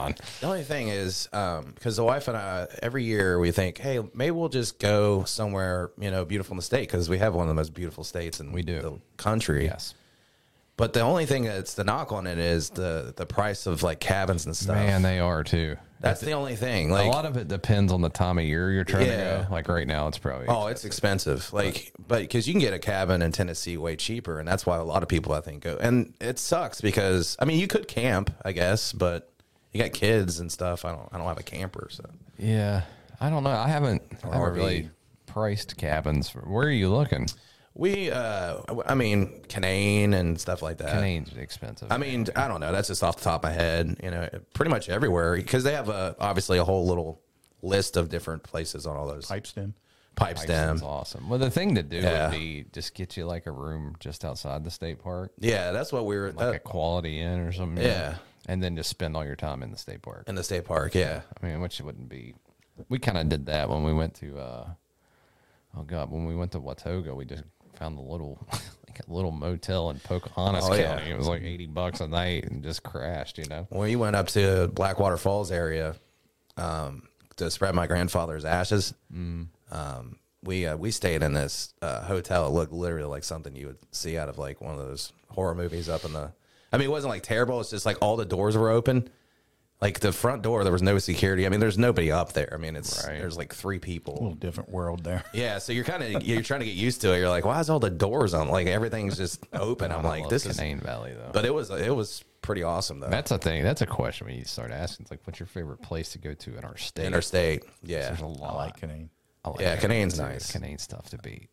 is, because the wife and I, every year we think, hey, maybe we'll just go somewhere beautiful in the state, because we have one of the most beautiful states in the country. Yes. But the only thing that's the knock on it is the price of like cabins and stuff. Man, they are too. That's the only thing. Like, a lot of it depends on the time of year you're trying to go. Like right now, it's probably it's expensive. Like, but because you can get a cabin in Tennessee way cheaper, and that's why a lot of people I think go. And it sucks because you could camp, I guess, but you got kids and stuff. I don't have a camper, so yeah. I don't know. I haven't really priced cabins. Where are you looking? We, Canaan and stuff like that. Canaan's expensive. I don't know. That's just off the top of my head. Pretty much everywhere, because they have obviously a whole little list of different places on all those. Pipestem. Pipestem. Awesome. Well, the thing to do would be just get you like a room just outside the state park. Yeah, that's what we were like a Quality Inn or something. Yeah, and then just spend all your time in the state park. In the state park, yeah. Which wouldn't be. We kind of did that when we went to. When we went to Watauga, we just found a little motel in Pocahontas County. It was like $80 a night and just crashed, We went up to Blackwater Falls area to spread my grandfather's ashes. We stayed in this hotel. It looked literally like something you would see out of like one of those horror movies up in the. It wasn't like terrible. It's just like all the doors were open. Like the front door, there was no security. There's nobody up there. There's like 3 people. A little different world there. Yeah, so you're trying to get used to it. You're like, why is all the doors on? Like everything's just open. I'm like, this is Canaan Valley though. But it was pretty awesome though. That's a thing. That's a question when you start asking. It's like, what's your favorite place to go to in our state? In our state, yeah. There's a lot. I like Canaan. Canaan's nice. Canaan's tough to beat.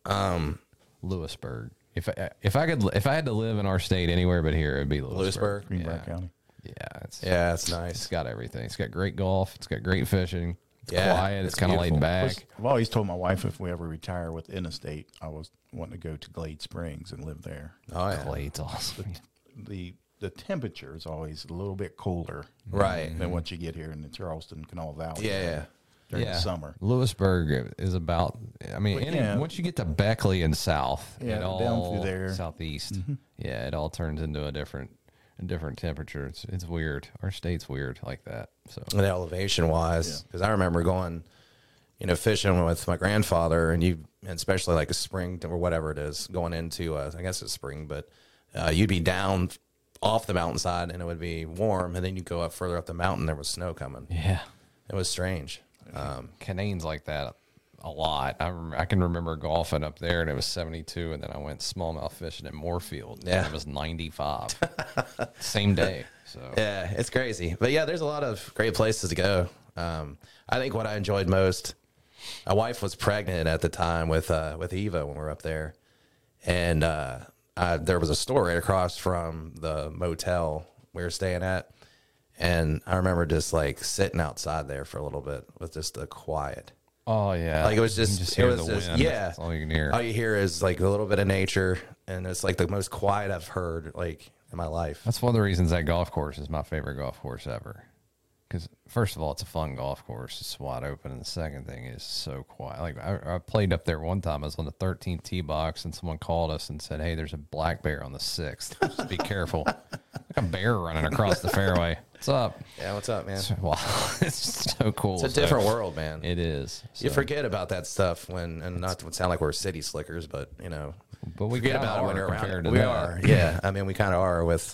Lewisburg. If I had to live in our state anywhere but here, it'd be Lewisburg. Greenbrier County. Yeah, it's nice. It's got everything. It's got great golf. It's got great fishing. It's Yeah, quiet. It's kind of laid back. I've always told my wife if we ever retire within a state, I was wanting to go to Glade Springs and live there. Oh yeah, Glade's awesome. The temperature is always a little bit cooler, right, than what you get here in the Charleston Canal Valley. Yeah. During the summer. Lewisburg is about, once you get to Beckley and south, it all down through there. Southeast, it all turns into a different temperature. It's weird. Our state's weird like that. So and elevation wise, because I remember going, fishing with my grandfather, and especially like a spring or whatever it is, going into I guess it's spring, but you'd be down off the mountainside and it would be warm, and then you go up further up the mountain, there was snow coming. Yeah, it was strange. Canaan's like that a lot. I can remember golfing up there and it was 72, and then I went smallmouth fishing at Moorfield. Yeah, and it was 95. Same day. So yeah, it's crazy. But yeah, there's a lot of great places to go. I think what I enjoyed most, my wife was pregnant at the time with Eva when we were up there, and there was a store right across from the motel we were staying at. And I remember just like sitting outside there for a little bit with just the quiet. Oh yeah, like it was just the wind. Yeah. That's all you can hear. All you hear is like a little bit of nature, and it's like the most quiet I've heard like in my life. That's one of the reasons that golf course is my favorite golf course ever. Because first of all, it's a fun golf course. It's wide open, and the second thing is so quiet. Like I played up there one time. I was on the 13th tee box, and someone called us and said, "Hey, there's a black bear on the 6th. Just be careful." Like a bear running across the fairway. What's up? Yeah, what's up, man? Wow, it's so cool. It's a different world, man. It is. You forget about that stuff and not to sound like we're city slickers, but but we forget about it when you're around. We are, yeah. We kind of are with,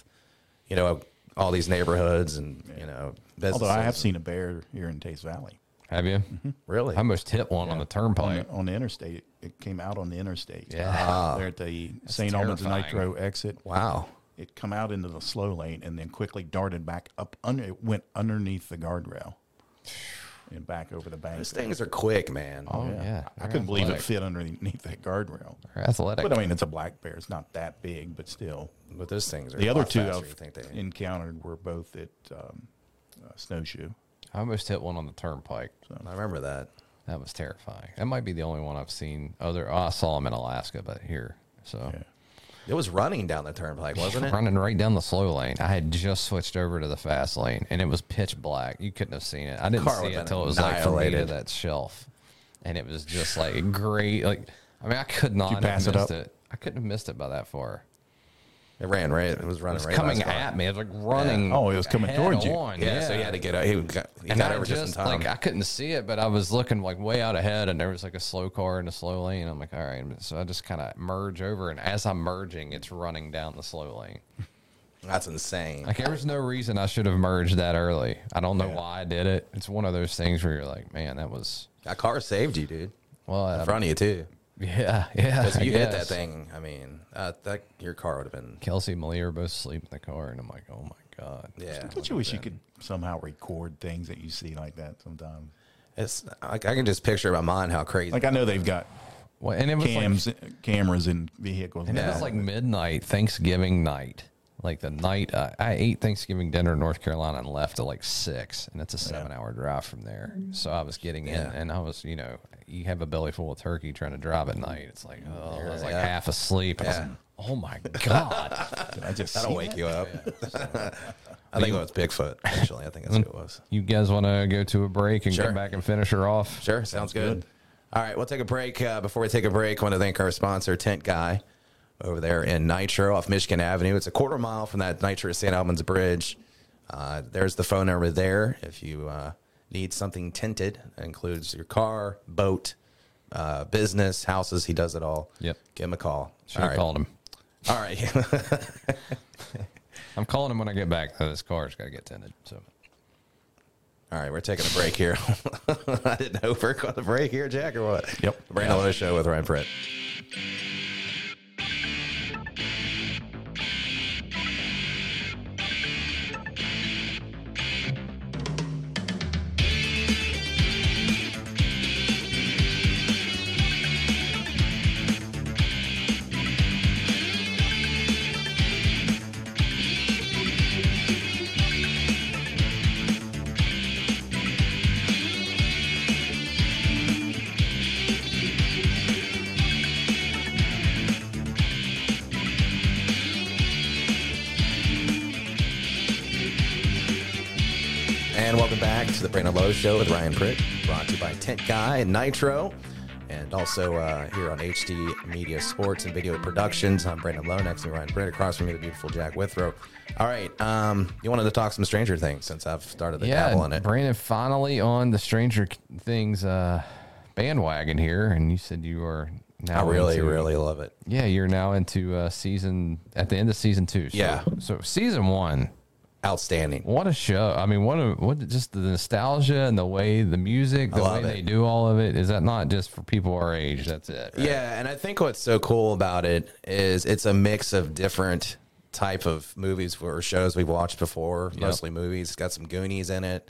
all these neighborhoods and businesses. Although I have seen a bear here in Taze Valley. Have you? Mm-hmm. Really? I almost hit one on the turnpike. On the interstate. It came out on the interstate. Yeah. There at the St. Albans Nitro exit. Wow. It come out into the slow lane and then quickly darted back up. It went underneath the guardrail. and back over the bank. Those things are quick, man. Oh, yeah. I couldn't believe it fit underneath that guardrail. They're athletic. But I mean, it's a black bear. It's not that big, but still. But those things are The other a lot two faster, I've encountered were both at Snowshoe. I almost hit one on the turnpike. I remember that. That was terrifying. That might be the only one I've seen. I saw them in Alaska, but here. So It was running down the turnpike, wasn't it? running right down the slow lane. I had just switched over to the fast lane, and it was pitch black. You couldn't have seen it. I didn't Car see it would've until it been was like from me to annihilated. that shelf, and it was just like great. Like, I mean, I could not have pass it missed up? it. I couldn't have missed it by that far. It ran right. It was running It was right coming last car. at me. It was like running. Oh, it was coming head towards you. on. Yeah, so he had to get. He got And I over just in just time. like I couldn't see it, but I was looking like way out ahead, and there was like a slow car in a slow lane. I'm like, all right, so I just kind of merge over, and as I'm merging, it's running down the slow lane. That's insane. Like there was no reason I should have merged that early. I don't know why I did it. It's one of those things where you're like, man, that was That car saved you, dude. well, In front of you too. yeah. Because if I you hit that guess. thing, I mean, that your car would have been. Kelsey and Malia are both asleep in the car, and I'm like, oh my god. Yeah. Don't you wish you could somehow record things that you see like that sometimes? It's like I can just picture in my mind how crazy. Like I know they've got Well, and it was cameras in vehicles. And it was like midnight Thanksgiving night. Like the night I ate Thanksgiving dinner in North Carolina and left at like 6, and it's a 7-hour drive from there. So I was getting in, and I was, you have a belly full of turkey trying to drive at night. It's like, oh, I was like half asleep. I was like, oh my god, Did I just That'll see wake that? you up. I think it was Bigfoot. Actually, I think that's who it was. you guys want to go to a break and Sure. come back and finish her off? Sure, sounds good. All right, we'll take a break. Before we take a break, I want to thank our sponsor, Tent Guy, over there in Nitro off Michigan Avenue. It's a quarter mile from that Nitro St. Albans Bridge. There's the phone number there if you need something tinted. That includes your car, boat, business, houses. He does it all. Yep. Give him a call. Should have called him. All right. I'm calling him when I get back. Though this car's got to get tinted. So All right, we're taking a break here. I didn't know if we're going to break here, Jack, or what? Yep. Brandon Lowe Show with Ryan Pritt. And welcome back to the Brandon Lowe Show with Ryan Pritt, brought to you by Tent Guy and Nitro, and also here on HD Media Sports and Video Productions. I'm Brandon Lowe, next to me Ryan Pritt, across from me the beautiful Jack Withrow. All right, you wanted to talk some Stranger Things since I've started the dabble in it. Brandon finally on the Stranger Things bandwagon here, and you said you are now. I really, into, really love it. Yeah, you're now into season at the end of season 2. So, Yeah. So season 1. Outstanding. What a show! I mean, what just the nostalgia and the way the music, the way love they it. do all of it. Is that not just for people our age? That's it. Right? Yeah, and I think what's so cool about it is it's a mix of different type of movies or shows we've watched before, mostly movies. It's got some Goonies in it.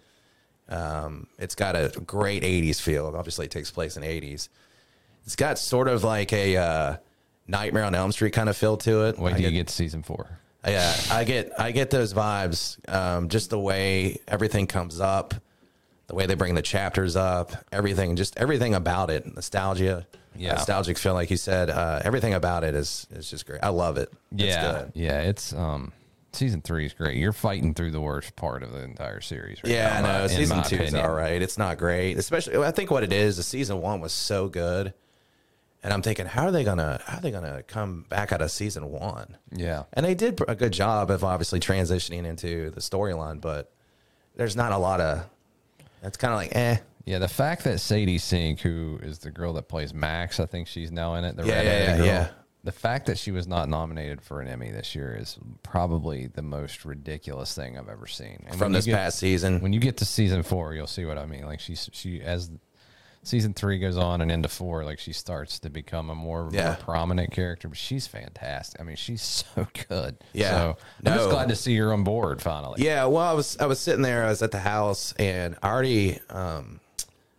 It's got a great 80s feel. Obviously, it takes place in the 80s. It's got sort of like a Nightmare on Elm Street kind of feel to it. Wait till you get to season 4. Yeah, I get those vibes. Just the way everything comes up, the way they bring the chapters up, everything about it, nostalgic feel, like you said. Everything about it is just great. I love it. It's good. Yeah. It's season 3 is great. You're fighting through the worst part of the entire series. Right Yeah, now, I know. in Season my 2 is opinion. all right. It's not great, especially. I think what it is. The season 1 was so good, and I'm thinking, how are they gonna come back out of season 1? Yeah. And they did a good job of obviously transitioning into the storyline, but there's not a lot of. It's kind of like, eh. Yeah, the fact that Sadie Sink, who is the girl that plays Max, I think she's now in it. The Yeah, redheaded yeah, girl. yeah. The fact that she was not nominated for an Emmy this year is probably the most ridiculous thing I've ever seen. And From when you this get- past season. when you get to season 4, you'll see what I mean. Like she as season 3 goes on and into 4, like she starts to become a more prominent character. But she's fantastic. I mean, she's so good. Yeah. So I'm just glad to see her on board finally. Yeah, well, I was sitting there. I was at the house, and I already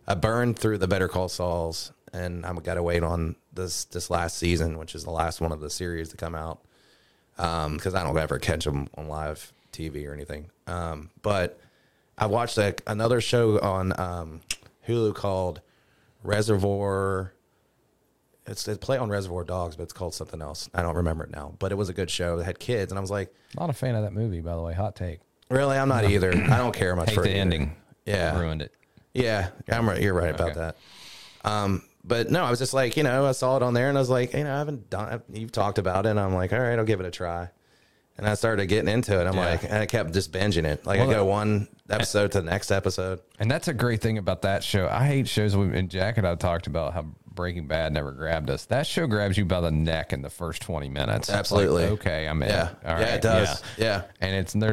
I burned through the Better Call Sauls, and I'm got to wait on this last season, which is the last one of the series to come out, because I don't ever catch them on live TV or anything. But I watched another show on Hulu called Reservoir. It's play on Reservoir Dogs, but it's called something else. I don't remember it now. But it was a good show. It had kids, and I was like, not a fan of that movie, by the way. Hot take. Really, I'm not either. I don't care much for the it ending. Yeah, Ruined it. Yeah, I'm right. You're right about that. But no, I was just like, I saw it on there, and I was like, I haven't done. You've talked about it, and I'm like, all right, I'll give it a try. And I started getting into it. I'm like, and I kept just binging it. Like, I go one episode to the next episode. And that's a great thing about that show. I hate shows. And Jack and I talked about how Breaking Bad never grabbed us. That show grabs you by the neck in the first 20 minutes. Absolutely. Like, okay, I'm in. Yeah. All right. It does. Yeah. And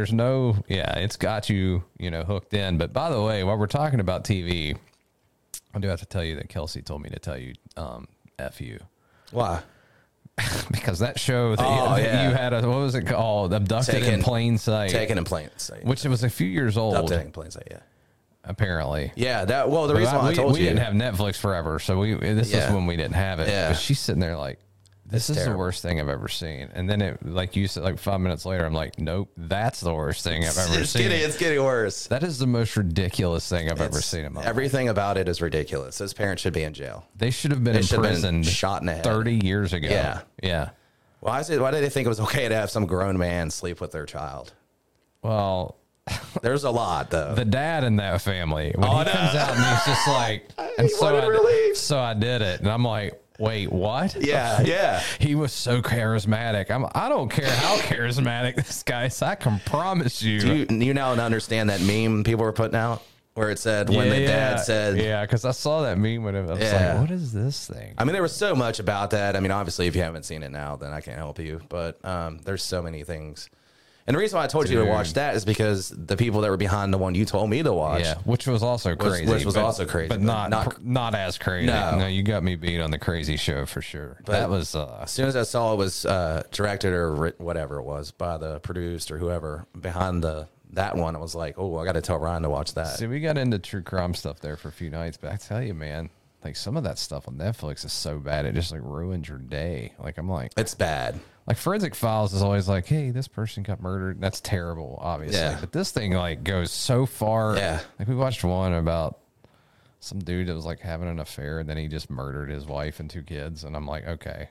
it's got you, hooked in. But by the way, while we're talking about TV, I do have to tell you that Kelsey told me to tell you, F you. Why? Because that show that you had, what was it called? Abducted in Plain Sight. Taken in Plain Sight. Which was a few years old. Abducted in Plain Sight, yeah. Apparently. Yeah, the reason why I told you. We didn't have Netflix forever, so this is when we didn't have it. Yeah. But she's sitting there like, this is terrible. the worst thing I've ever seen. And then it, like you said, like 5 minutes later, I'm like, nope, that's the worst thing I've ever seen. It's getting worse. That is the most ridiculous thing I've ever seen in my life. Everything about it is ridiculous. Those parents should be in jail. They should have been in prison shot in the head 30 years ago. Yeah. Yeah. Why did they think it was okay to have some grown man sleep with their child? Well, there's a lot though. The dad in that family, when he comes out and he's just like, and so I did it. And I'm like, wait, what? Yeah, yeah. He was so charismatic. I don't care how charismatic this guy is. I can promise you. Do you now understand that meme people were putting out where it said when the dad said, yeah, because I saw that meme when I was like, what is this thing? I mean, there was so much about that. I mean, obviously, if you haven't seen it now, then I can't help you. But there's so many things. And the reason why I told you to watch that is because the people that were behind the one you told me to watch. Yeah, which was also crazy. Which was also crazy. But not as crazy. No, you got me beat on the crazy show for sure. But that was... as soon as I saw it was directed or whatever it was by the producer or whoever behind that one, I was like, oh, I got to tell Ryan to watch that. See, we got into true crime stuff there for a few nights, but I tell you, man, like some of that stuff on Netflix is so bad, it just like ruins your day. Like, I'm like... It's bad. Like Forensic Files is always like, hey, this person got murdered. That's terrible, obviously. Yeah. But this thing like goes so far. Yeah. Like we watched one about some dude that was like having an affair and then he just murdered his wife and 2 kids. And I'm like, okay,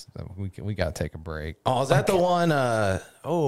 we got to take a break. Oh, is that the one? That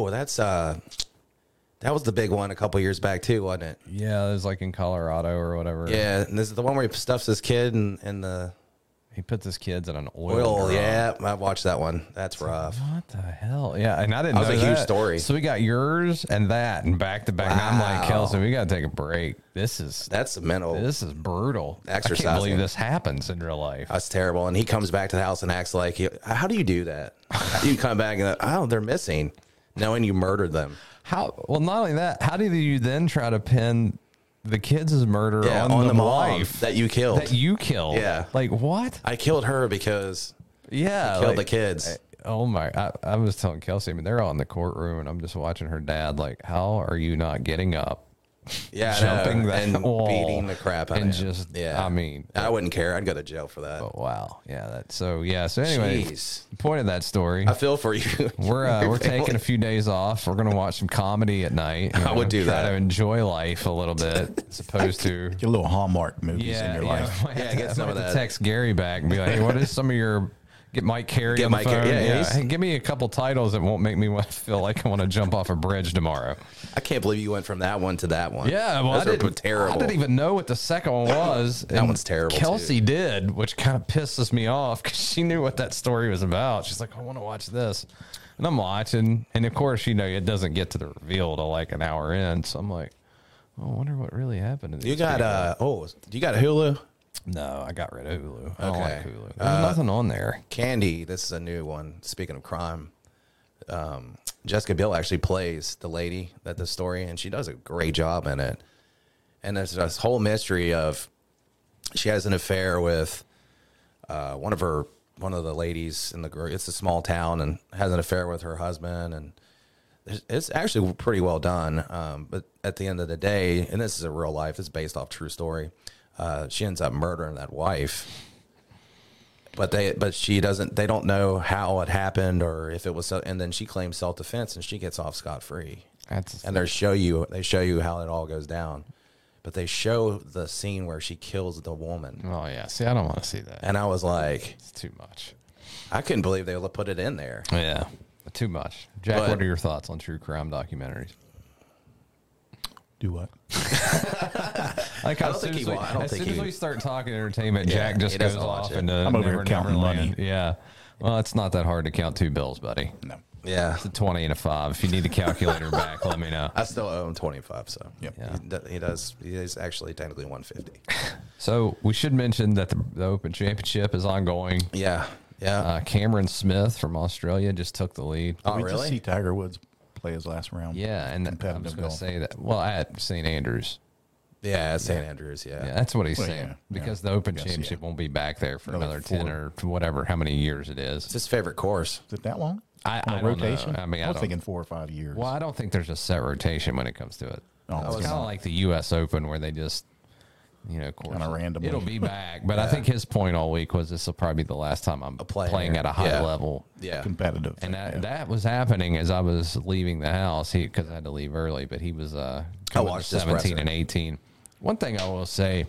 was the big one a couple years back too, wasn't it? Yeah, it was like in Colorado or whatever. Yeah, and this is the one where he stuffs his kid in the... He puts his kids in an oil drum. Yeah, I watched that one. That's rough. What the hell? Yeah, and I didn't know that was a huge story. So we got yours and that and back to back. Wow. And I'm like, Kelsey, we got to take a break. This is brutal. Exercising. I can't believe this happens in real life. That's terrible. And he comes back to the house and acts like, how do you do that? You come back and they're missing, knowing you murdered them. Well, not only that, how do you then try to pin the kids' murder on the wife that you killed? Yeah. Like, what? I killed her because I killed the kids. I was telling Kelsey, I mean, they're all in the courtroom, and I'm just watching her dad, like, how are you not getting up? Yeah, jumping that and wall beating the crap out of him. Just, I mean, I wouldn't care. I'd go to jail for that. But wow, yeah. So anyway, the point of that story. I feel for you. We're taking a few days off. We're gonna watch some comedy at night. I would do that. Try to enjoy life a little bit, as opposed to get a little Hallmark movies in your life. Get some of that. Text Gary back and be like, hey, what is some of your... Get Mike Carey on the phone. Hey, give me a couple titles that won't make me feel like I want to jump off a bridge tomorrow. I can't believe you went from that one to that one. Yeah, well, I didn't even know what the second one was. That one's terrible. Kelsey did, which kind of pisses me off because she knew what that story was about. She's like, I want to watch this. And I'm watching. And of course, it doesn't get to the reveal till like an hour in. So I'm like, I wonder what really happened. You got, you got Hulu? No, I got rid of Hulu. I don't like Hulu. There's nothing on there. Candy, this is a new one. Speaking of crime, Jessica Biel actually plays the lady that the story, and she does a great job in it. And there's this whole mystery of she has an affair with one of the ladies in the group. It's a small town, and has an affair with her husband, and it's actually pretty well done. But at the end of the day, and this is a real life, it's based off true story. she ends up murdering that wife. But they don't know how it happened or if it was, and then she claims self-defense and she gets off scot-free. And they show you how it all goes down. But they show the scene where she kills the woman. Oh yeah. See, I don't want to see that. And I was like, it's too much. I couldn't believe they put it in there. Yeah. Too much. Jack, what are your thoughts on true crime documentaries? Do what? Like as soon as we start talking entertainment, Jack just goes off into I'm over here counting money. Yeah. Well, it's not that hard to count 2 bills, buddy. No. Yeah. It's a 20 and a 5. If you need a calculator back, let me know. I still owe him 25, so yep. Yeah. He does. He is actually technically 150. So we should mention that the Open Championship is ongoing. Yeah. Yeah. Cameron Smith from Australia just took the lead. Did we just see Tiger Woods play his last round? Yeah, and I was going to say that. Well, at St. Andrews. Yeah, St. Andrews, yeah. That's what he's saying. Because the Open Championship won't be back there for another 10 or whatever, how many years it is. It's his favorite course. Is it that long? I rotation? Know. I mean, I was thinking 4 or 5 years. Well, I don't think there's a set rotation when it comes to it. Oh, it's kind of like the U.S. Open where they just, of course, kind of randomly. It'll be back. But I think his point all week was this will probably be the last time I'm playing at a high level. Yeah. Competitive. And that was happening as I was leaving the house because I had to leave early, but he was coming to 17 and 18. One thing I will say,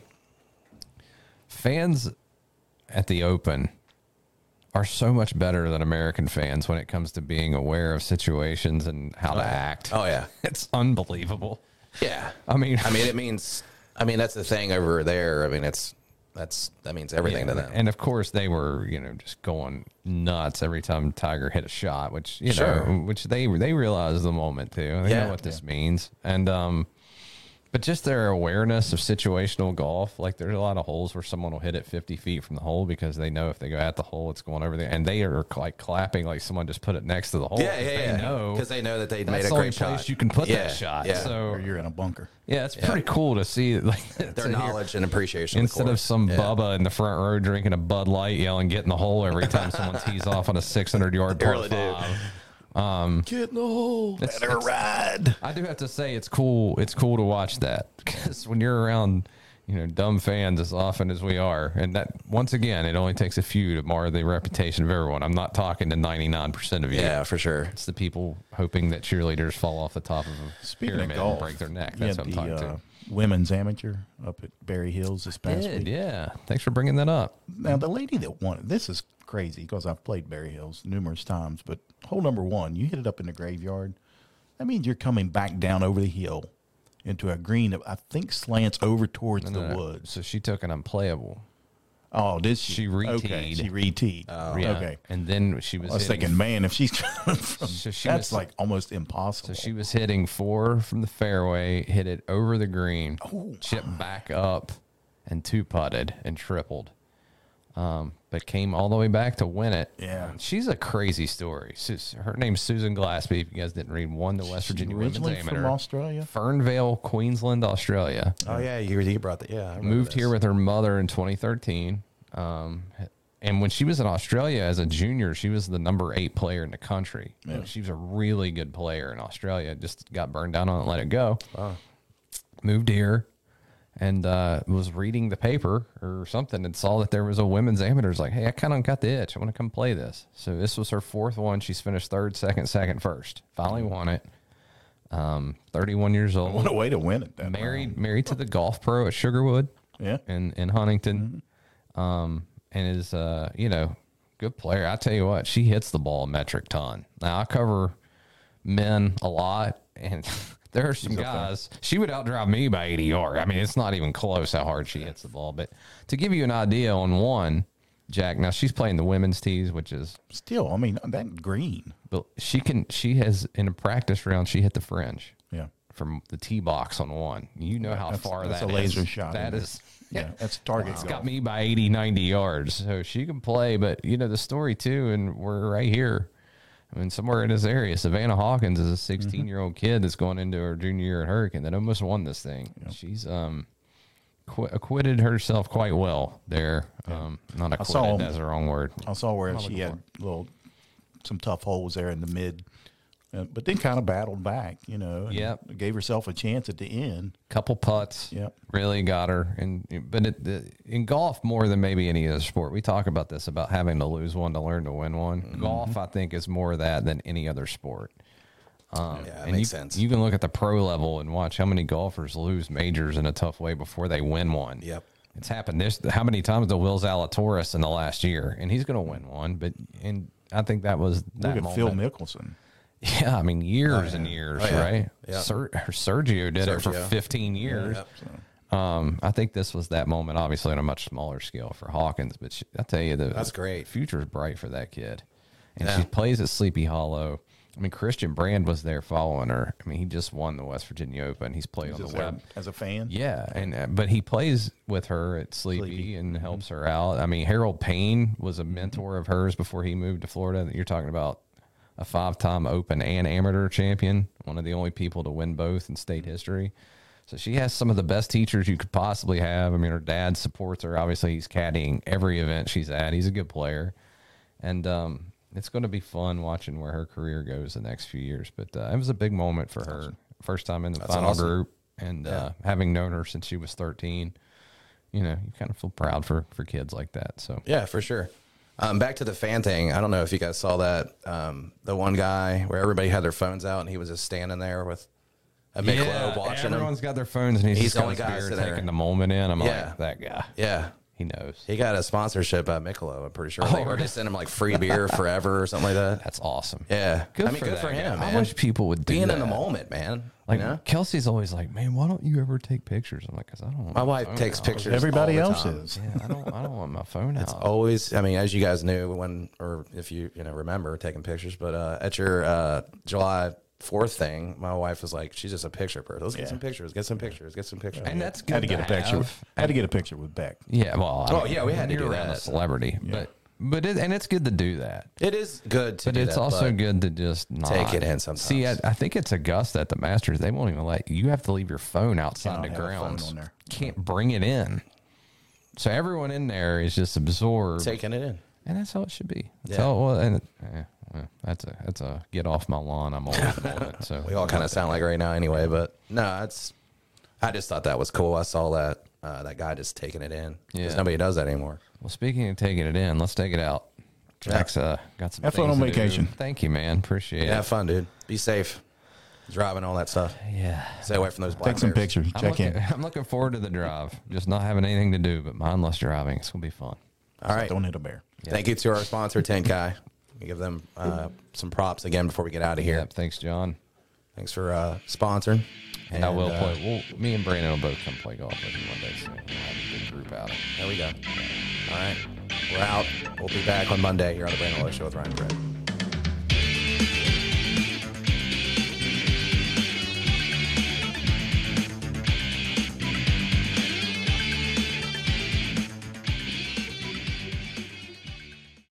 fans at the Open are so much better than American fans when it comes to being aware of situations and how to act. Oh, yeah. It's unbelievable. Yeah. I mean, it means, that's the thing over there. I mean, that means everything to them. And of course they were, just going nuts every time Tiger hit a shot, which, which they realize the moment too. They know what this means. And, but just their awareness of situational golf, like there's a lot of holes where someone will hit it 50 feet from the hole because they know if they go at the hole, it's going over there. And they are like clapping like someone just put it next to the hole. Yeah. Because they know that they made a great shot. Place you can put that shot. Yeah. So or you're in a bunker. Yeah, it's pretty cool to see their knowledge and appreciation. Instead of some Bubba in the front row drinking a Bud Light yelling, get in the hole every time someone tees off on a 600-yard par 5. Get in the hole. Let her ride. I do have to say it's cool. It's cool to watch that because when you're around, dumb fans as often as we are, and that once again, it only takes a few to mar the reputation of everyone. I'm not talking to 99% of you. Yeah, for sure. It's the people hoping that cheerleaders fall off the top of a pyramid and break their neck. That's what I'm talking to. Women's amateur up at Berry Hills this past week. Yeah. Thanks for bringing that up. Now, the lady that won it, this is crazy because I've played Berry Hills numerous times, but hole number 1, you hit it up in the graveyard. That means you're coming back down over the hill into a green that I think slants over towards the woods. So she took an unplayable. Oh, did she? She re-teed. Okay, she re-teed. Oh, yeah. Okay. And then she was I was thinking, man, if she's coming from, that's like almost impossible. So she was hitting 4 from the fairway, hit it over the green, chipped back up, and 2-putted and tripled. But came all the way back to win it. Yeah. She's a crazy story. Her name's Susan Glaspie. If you guys didn't read, won the West Virginia Women's Amateur. From Australia? Fernvale, Queensland, Australia. Oh, yeah. You brought that. Yeah. Moved here with her mother in 2013. And when she was in Australia as a junior, she was the number 8 player in the country. Yeah. She was a really good player in Australia. Just got burned down on it and let it go. Wow. Moved here. And was reading the paper or something and saw that there was a women's amateur. Like, hey, I kind of got the itch. I want to come play this. So this was her 4th one. She's finished 3rd, 2nd, 1st. Finally won it. 31 years old. What a way to win it. Married to the golf pro at Sugarwood. Yeah. In Huntington. Mm-hmm. And is, good player. I tell you what, she hits the ball a metric ton. Now, I cover men a lot, and there are some guys, she would outdrive me by 80 yards. I mean, it's not even close how hard she hits the ball. But to give you an idea on one, Jack, now she's playing the women's tees, which is still, I mean, that green. But she has, in a practice round, she hit the fringe. Yeah. From the tee box on one. You know how far that's that is. a laser shot. That is. Yeah, that's target. It's got me by 80, 90 yards. So she can play, but the story too, and we're right here. I mean, somewhere in this area, Savannah Hawkins is a 16-year-old kid that's going into her junior year at Hurricane that almost won this thing. Yeah. She's acquitted herself quite well there. Yeah. Not acquitted, that's the wrong word. I saw where she had some tough holes there in the but then kind of battled back, you know. Yep. Gave herself a chance at the end. Couple putts. Yep. Really got her. But in golf, more than maybe any other sport, we talk about this, about having to lose one to learn to win one. Mm-hmm. Golf, I think, is more of that than any other sport. That makes sense. You can look at the pro level and watch how many golfers lose majors in a tough way before they win one. Yep. It's happened how many times to Will Zalatoris in the last year, and he's going to win one. And I think that was that Look at moment. Phil Mickelson. Yeah, I mean, years and years, right? Yeah. Sergio did it for 15 years. Yeah. I think this was that moment, obviously on a much smaller scale for Hawkins, but I tell you, that's great. Future is bright for that kid. And she plays at Sleepy Hollow. I mean, Christian Brand was there following her. I mean, he just won the West Virginia Open. He's played on the web as a fan. Yeah, but he plays with her at Sleepy and helps her out. I mean, Harold Payne was a mentor of hers before he moved to Florida. You're talking about a 5-time Open and amateur champion, one of the only people to win both in state history. So she has some of the best teachers you could possibly have. I mean, her dad supports her. Obviously, he's caddying every event she's at. He's a good player. And it's going to be fun watching where her career goes the next few years. But it was a big moment for her. First time in the final group. And having known her since she was 13, you know, you kind of feel proud for kids like that. So yeah, for sure. Back to the fan thing. I don't know if you guys saw that. The one guy where everybody had their phones out and he was just standing there with a Michelob watching everyone's him. got their phones and he's the only guy sitting there taking the moment in. I'm Yeah. like, that guy. Yeah. He knows. He got a sponsorship at Michelob, I'm pretty sure. They were just sending him like free beer forever or something like that. That's awesome. Yeah. Good good for him, man. I wish people would do Being that. in the moment, man. Like, you know? Kelsey's always like, man, why don't you ever take pictures? I'm like, because I don't want My wife phone takes out. pictures. Everybody all the else time. is. Yeah, I don't want my phone out. Always, I mean, as you guys knew when, or if you remember taking pictures, but at your July 4th thing, my wife was like, she's just a picture person. Let's get some pictures. Get some pictures. Get some pictures. And that's good. Had to get a picture. Had to get a picture with Beck. Yeah, well, Oh, yeah, we had to you're do around that. a celebrity, but it's good to do that. It is good to But do it's that, also but good to just not take it in sometimes. See, I think it's Augusta at the Masters. They won't even let you. Have to leave your phone outside the Cannot have a phone grounds. on there. Can't bring it in. So everyone in there is just absorbed, taking it in. and that's how it should be. That's Yeah. how. Well, and that's a get off my lawn. I'm always on it. So We all kind of sound like right now anyway, but no, it's. I just thought that was cool. I saw that that guy just taking it in because Yeah. nobody does that anymore. Well, speaking of taking it in, let's take it out. Jack's got some. Have fun things on to do. vacation. Thank you, man. Appreciate Yeah, it. have fun, dude. Be safe. Driving all that stuff. Yeah. Stay away from those black Take some bears. pictures. Check in. I'm looking forward to the drive. Just not having anything to do, but mindless driving. It's gonna be fun. All right. Don't hit a bear. Thank you to our sponsor, Tenkai. We give them some props again before we get out of here. Yep. Thanks, John. Thanks for sponsoring. And I will play. Me and Brandon will both come play golf with you one day soon. We'll have a good group outing. There we go. All right. We're out. We'll be back on Monday here on the Brandon Lowe Show with Ryan Brett.